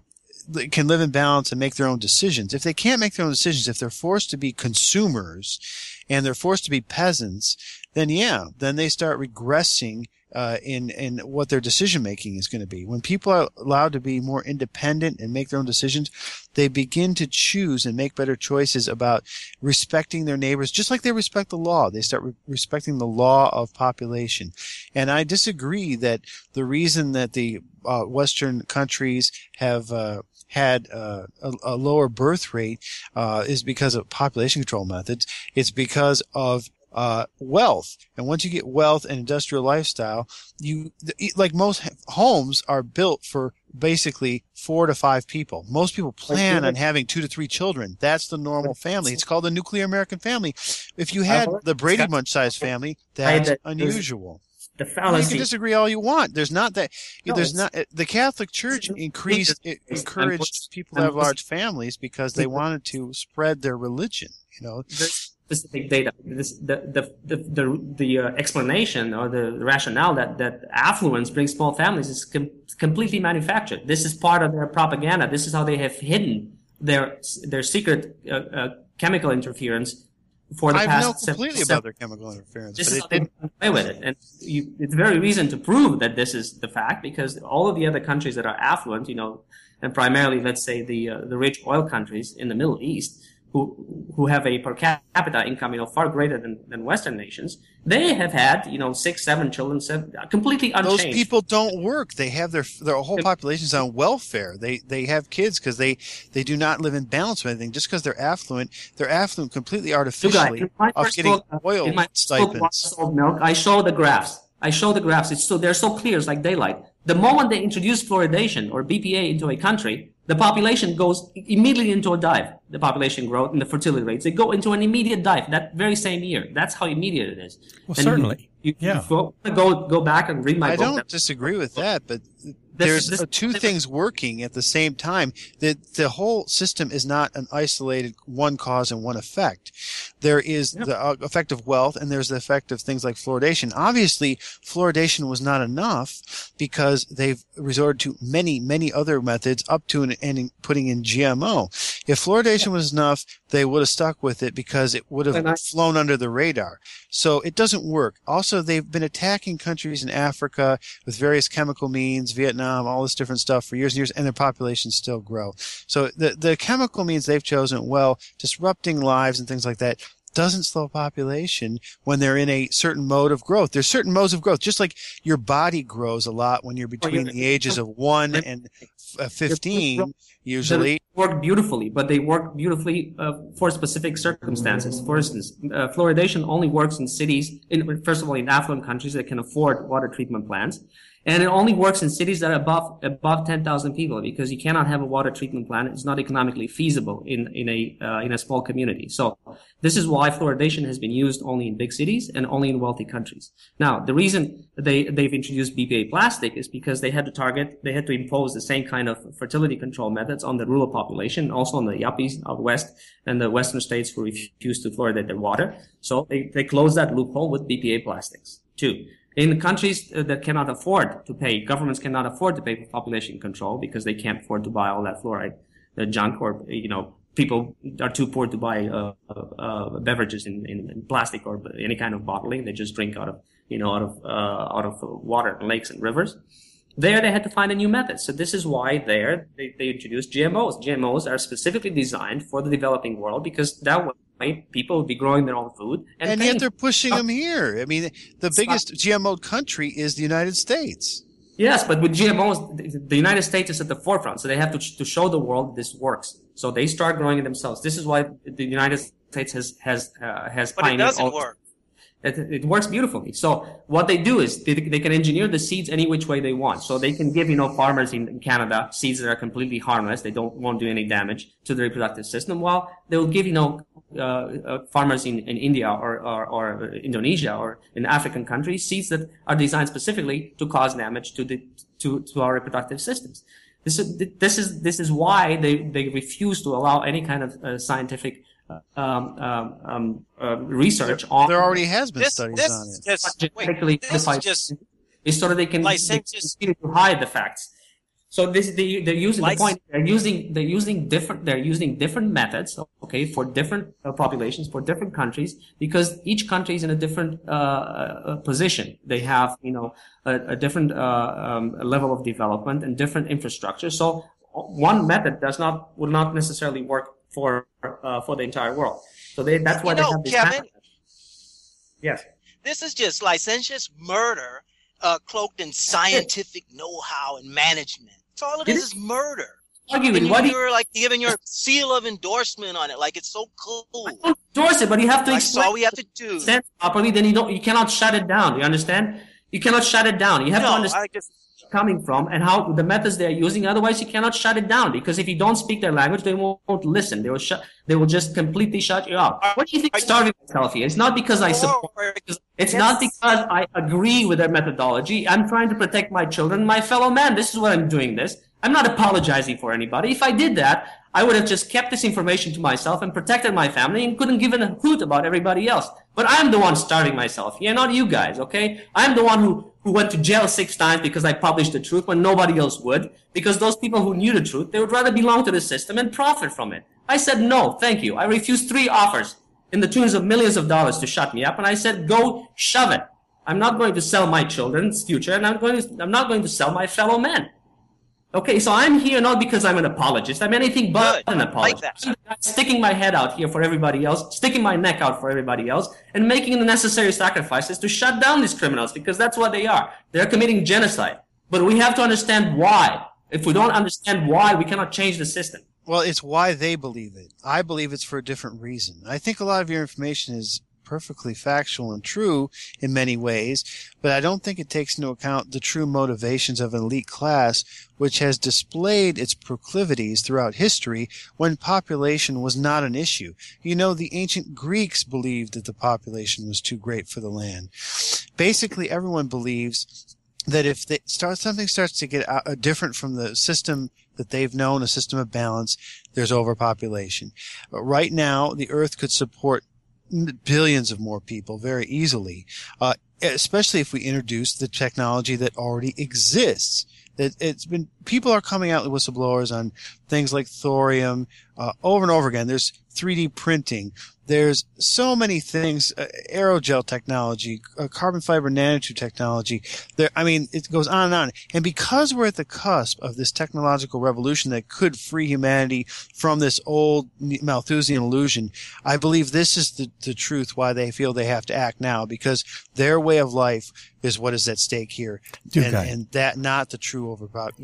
can live in balance and make their own decisions. If they can't make their own decisions, if they're forced to be consumers and they're forced to be peasants, then they start regressing in what their decision making is going to be. When people are allowed to be more independent and make their own decisions, they begin to choose and make better choices about respecting their neighbors, just like they respect the law. They start respecting the law of population. And I disagree that the reason that the Western countries have had a lower birth rate is because of population control methods. It's because of wealth. And once you get wealth and industrial lifestyle, like most homes are built for basically 4 to 5 people. Most people plan on having 2 to 3 children. That's the normal family. It's called the nuclear American family. If you had the Brady Bunch sized family, that's unusual. The fallacy. You can disagree all you want. There's not that. There's not. The Catholic Church encouraged people to have large families because they wanted to spread their religion. Specific data. The explanation or the rationale that affluence brings small families is completely manufactured. This is part of their propaganda. This is how they have hidden their secret chemical interference. I know completely about their chemical interference. This is how they get away with it. And it's very reason to prove that this is the fact because all of the other countries that are affluent, and primarily, let's say, the rich oil countries in the Middle East, who have a per capita income, far greater than Western nations, they have had, 6, 7 children, completely unchanged. Those people don't work. They have their whole population's on welfare. They have kids because they do not live in balance with anything. Just because they're affluent completely artificially of getting oil stipends. Milk, I show the graphs. They're so clear, it's like daylight. The moment they introduce fluoridation or BPA into a country, the population goes immediately into a dive. The population growth and the fertility rates, they go into an immediate dive that very same year. That's how immediate it is. Well, and certainly. You go back and read my book. I don't disagree with that, but there's two things working at the same time. The whole system is not an isolated one cause and one effect. There is the effect of wealth, and there's the effect of things like fluoridation. Obviously, fluoridation was not enough because they've resorted to many, many other methods up to and putting in GMO. If fluoridation was enough, they would have stuck with it because it would have flown under the radar. So it doesn't work. Also, they've been attacking countries in Africa with various chemical means, Vietnam, all this different stuff for years and years, and their populations still grow. So the chemical means they've chosen, disrupting lives and things like that, doesn't slow population when they're in a certain mode of growth. There's certain modes of growth, just like your body grows a lot when you're between the ages of 1 and 15, usually. They work beautifully, but they work beautifully for specific circumstances. For instance, fluoridation only works in cities, first of all, in affluent countries that can afford water treatment plants. And it only works in cities that are above 10,000 people because you cannot have a water treatment plant. It's not economically feasible in a small community. So this is why fluoridation has been used only in big cities and only in wealthy countries. Now, the reason they've introduced BPA plastic is because they had to impose the same kind of fertility control method methods on the rural population, also on the yuppies out west and the western states who refuse to fluoridate their water. So they close that loophole with BPA plastics. 2. In countries that cannot afford to pay, governments cannot afford to pay for population control because they can't afford to buy all that fluoride junk, or, people are too poor to buy beverages in plastic or any kind of bottling. They just drink out of water, lakes and rivers. There, they had to find a new method. So this is why they introduced GMOs. GMOs are specifically designed for the developing world because that way people will be growing their own food. And yet they're pushing them here. I mean, the biggest GMO country is the United States. Yes, but with GMOs, the United States is at the forefront. So they have to show the world this works. So they start growing it themselves. This is why the United States has But it doesn't work. It works beautifully. So what they do is they can engineer the seeds any which way they want. So they can give, farmers in Canada seeds that are completely harmless. They won't do any damage to the reproductive system. While they will give, farmers in India or Indonesia or in African countries seeds that are designed specifically to cause damage to our reproductive systems. This is why they refuse to allow any kind of scientific research on. There already has been studies on it. Is so that they can continue to hide the facts. So they're using different methods, okay, for different populations, for different countries, because each country is in a different position. They have a different level of development and different infrastructure. So one method will not necessarily work for the entire world. So that's why they have this Kevin, yes. This is just licentious murder, cloaked in scientific know-how and management. That's all it is murder. Arguing. You're like giving your seal of endorsement on it, like it's so cool. I don't endorse it, but you have to explain. That's all we have to do. Properly, then you cannot shut it down. You understand? You cannot shut it down. You have to understand where it's coming from and how the methods they're using. Otherwise, you cannot shut it down, because if you don't speak their language, they won't listen. They will just completely shut you out. What do you think starving myself here? It's not because I support. It's not because I agree with their methodology. I'm trying to protect my children, my fellow man. This is what I'm doing this. I'm not apologizing for anybody. If I did that, I would have just kept this information to myself and protected my family and couldn't give a hoot about everybody else. But I'm the one starving myself here, not you guys, okay? I'm the one who went to jail 6 times because I published the truth when nobody else would, because those people who knew the truth, they would rather belong to the system and profit from it. I said, no, thank you. I refused 3 offers in the tunes of millions of dollars to shut me up, and I said, go shove it. I'm not going to sell my children's future, and I'm not going to sell my fellow men. Okay, so I'm here not because I'm an apologist. I'm anything but an apologist. I'm sticking my head out here for everybody else, sticking my neck out for everybody else, and making the necessary sacrifices to shut down these criminals, because that's what they are. They're committing genocide. But we have to understand why. If we don't understand why, we cannot change the system. Well, it's why they believe it. I believe it's for a different reason. I think a lot of your information is perfectly factual and true in many ways, but I don't think it takes into account the true motivations of an elite class, which has displayed its proclivities throughout history when population was not an issue. The ancient Greeks believed that the population was too great for the land. Basically, everyone believes that if something starts to get different from the system that they've known, a system of balance, there's overpopulation. But right now, the Earth could support billions of more people very easily, especially if we introduce the technology that already exists. People are coming out with whistleblowers on things like thorium over and over again. There's 3D printing. There's so many things, aerogel technology, carbon fiber nanotube technology. It goes on and on. And because we're at the cusp of this technological revolution that could free humanity from this old Malthusian illusion, I believe this is the truth why they feel they have to act now, because their way of life is what is at stake here. And that not the true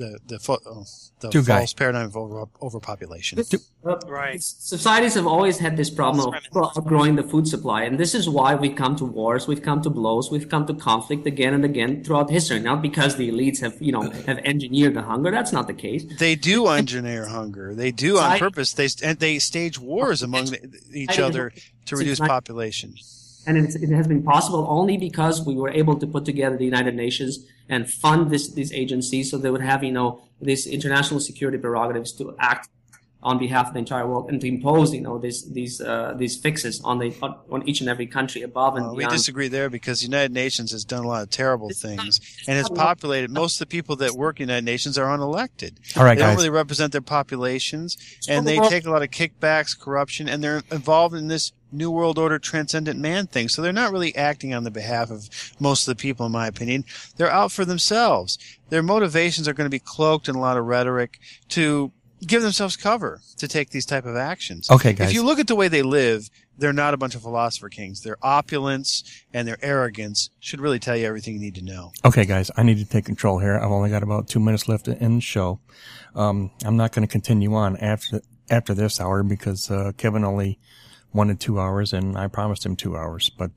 false paradigm of overpopulation. Right. Societies have always had this problem of outgrowing the food supply, and this is why we come to wars, we've come to blows, we've come to conflict again and again throughout history. Not because the elites have engineered the hunger. That's not the case. They do engineer hunger. They do on purpose. They stage wars among each other to reduce population. And it has been possible only because we were able to put together the United Nations and fund these agencies so they would have, these international security prerogatives to act on behalf of the entire world and to impose, these fixes on each and every country above and beyond. We disagree there because the United Nations has done a lot of terrible things and has populated. Most of the people that work in the United Nations are unelected. All right, they guys. don't really represent their populations, and they take a lot of kickbacks, corruption, and they're involved in this New World Order transcendent man thing. So they're not really acting on the behalf of most of the people, in my opinion. They're out for themselves. Their motivations are going to be cloaked in a lot of rhetoric to give themselves cover to take these type of actions. Okay, guys. If you look at the way they live, they're not a bunch of philosopher kings. Their opulence and their arrogance should really tell you everything you need to know. Okay, guys, I need to take control here. I've only got about 2 minutes left in the show. I'm not going to continue on after this hour because Kevin only wanted 2 hours, and I promised him 2 hours. But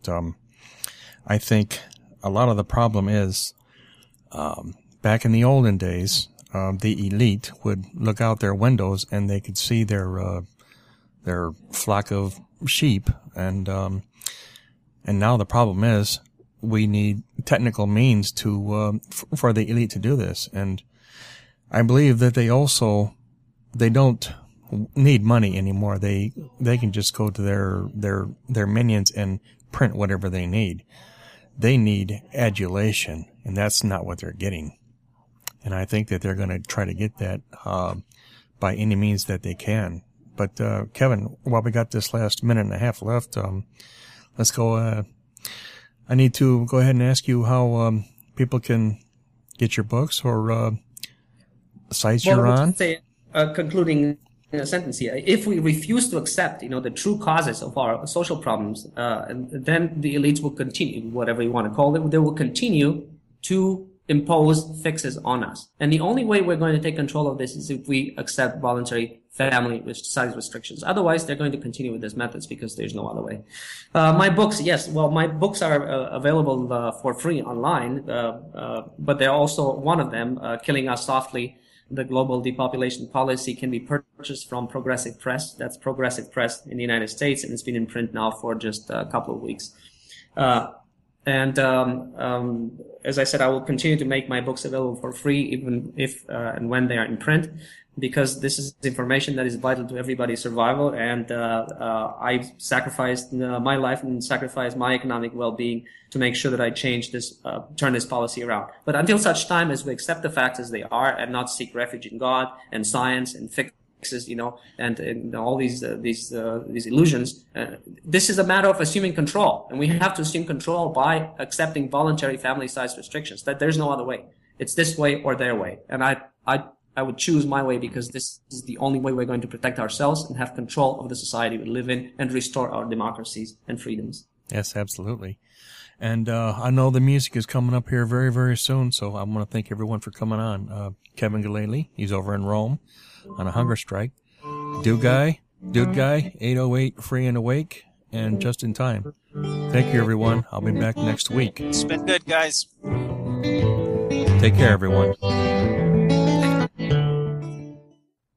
I think a lot of the problem is back in the olden days, the elite would look out their windows and they could see their flock of sheep, and now the problem is we need technical means to for the elite to do this, and I believe that they don't need money anymore. They can just go to their minions and print whatever they need. They need adulation, and that's not what they're getting. And I think that they're going to try to get that by any means that they can. But Kevin, while we got this last minute and a half left, let's go. I need to go ahead and ask you how people can get your books or sites you're on. Concluding sentence here: if we refuse to accept, the true causes of our social problems, then the elites will continue, whatever you want to call it. They will continue to impose fixes on us. And the only way we're going to take control of this is if we accept voluntary family size restrictions. Otherwise, they're going to continue with these methods because there's no other way. My books, yes. Well, my books are available for free online, but they're also one of them, Killing Us Softly, The Global Depopulation Policy, can be purchased from Progressive Press. That's Progressive Press in the United States, and it's been in print now for just a couple of weeks. As I said, I will continue to make my books available for free, even if and when they are in print, because this is information that is vital to everybody's survival. And I've sacrificed my life and sacrificed my economic well-being to make sure that I change this, turn this policy around. But until such time as we accept the facts as they are and not seek refuge in God and science and fixes, and all these illusions. This is a matter of assuming control, and we have to assume control by accepting voluntary family size restrictions. That there's no other way. It's this way or their way, and I would choose my way because this is the only way we're going to protect ourselves and have control of the society we live in and restore our democracies and freedoms. Yes, absolutely. And I know the music is coming up here very, very soon, so I want to thank everyone for coming on. Kevin Galele, he's over in Rome on a hunger strike. Dude Guy, 808 Free and Awake, and Just in Time. Thank you, everyone. I'll be back next week. It's been good, guys. Take care, everyone.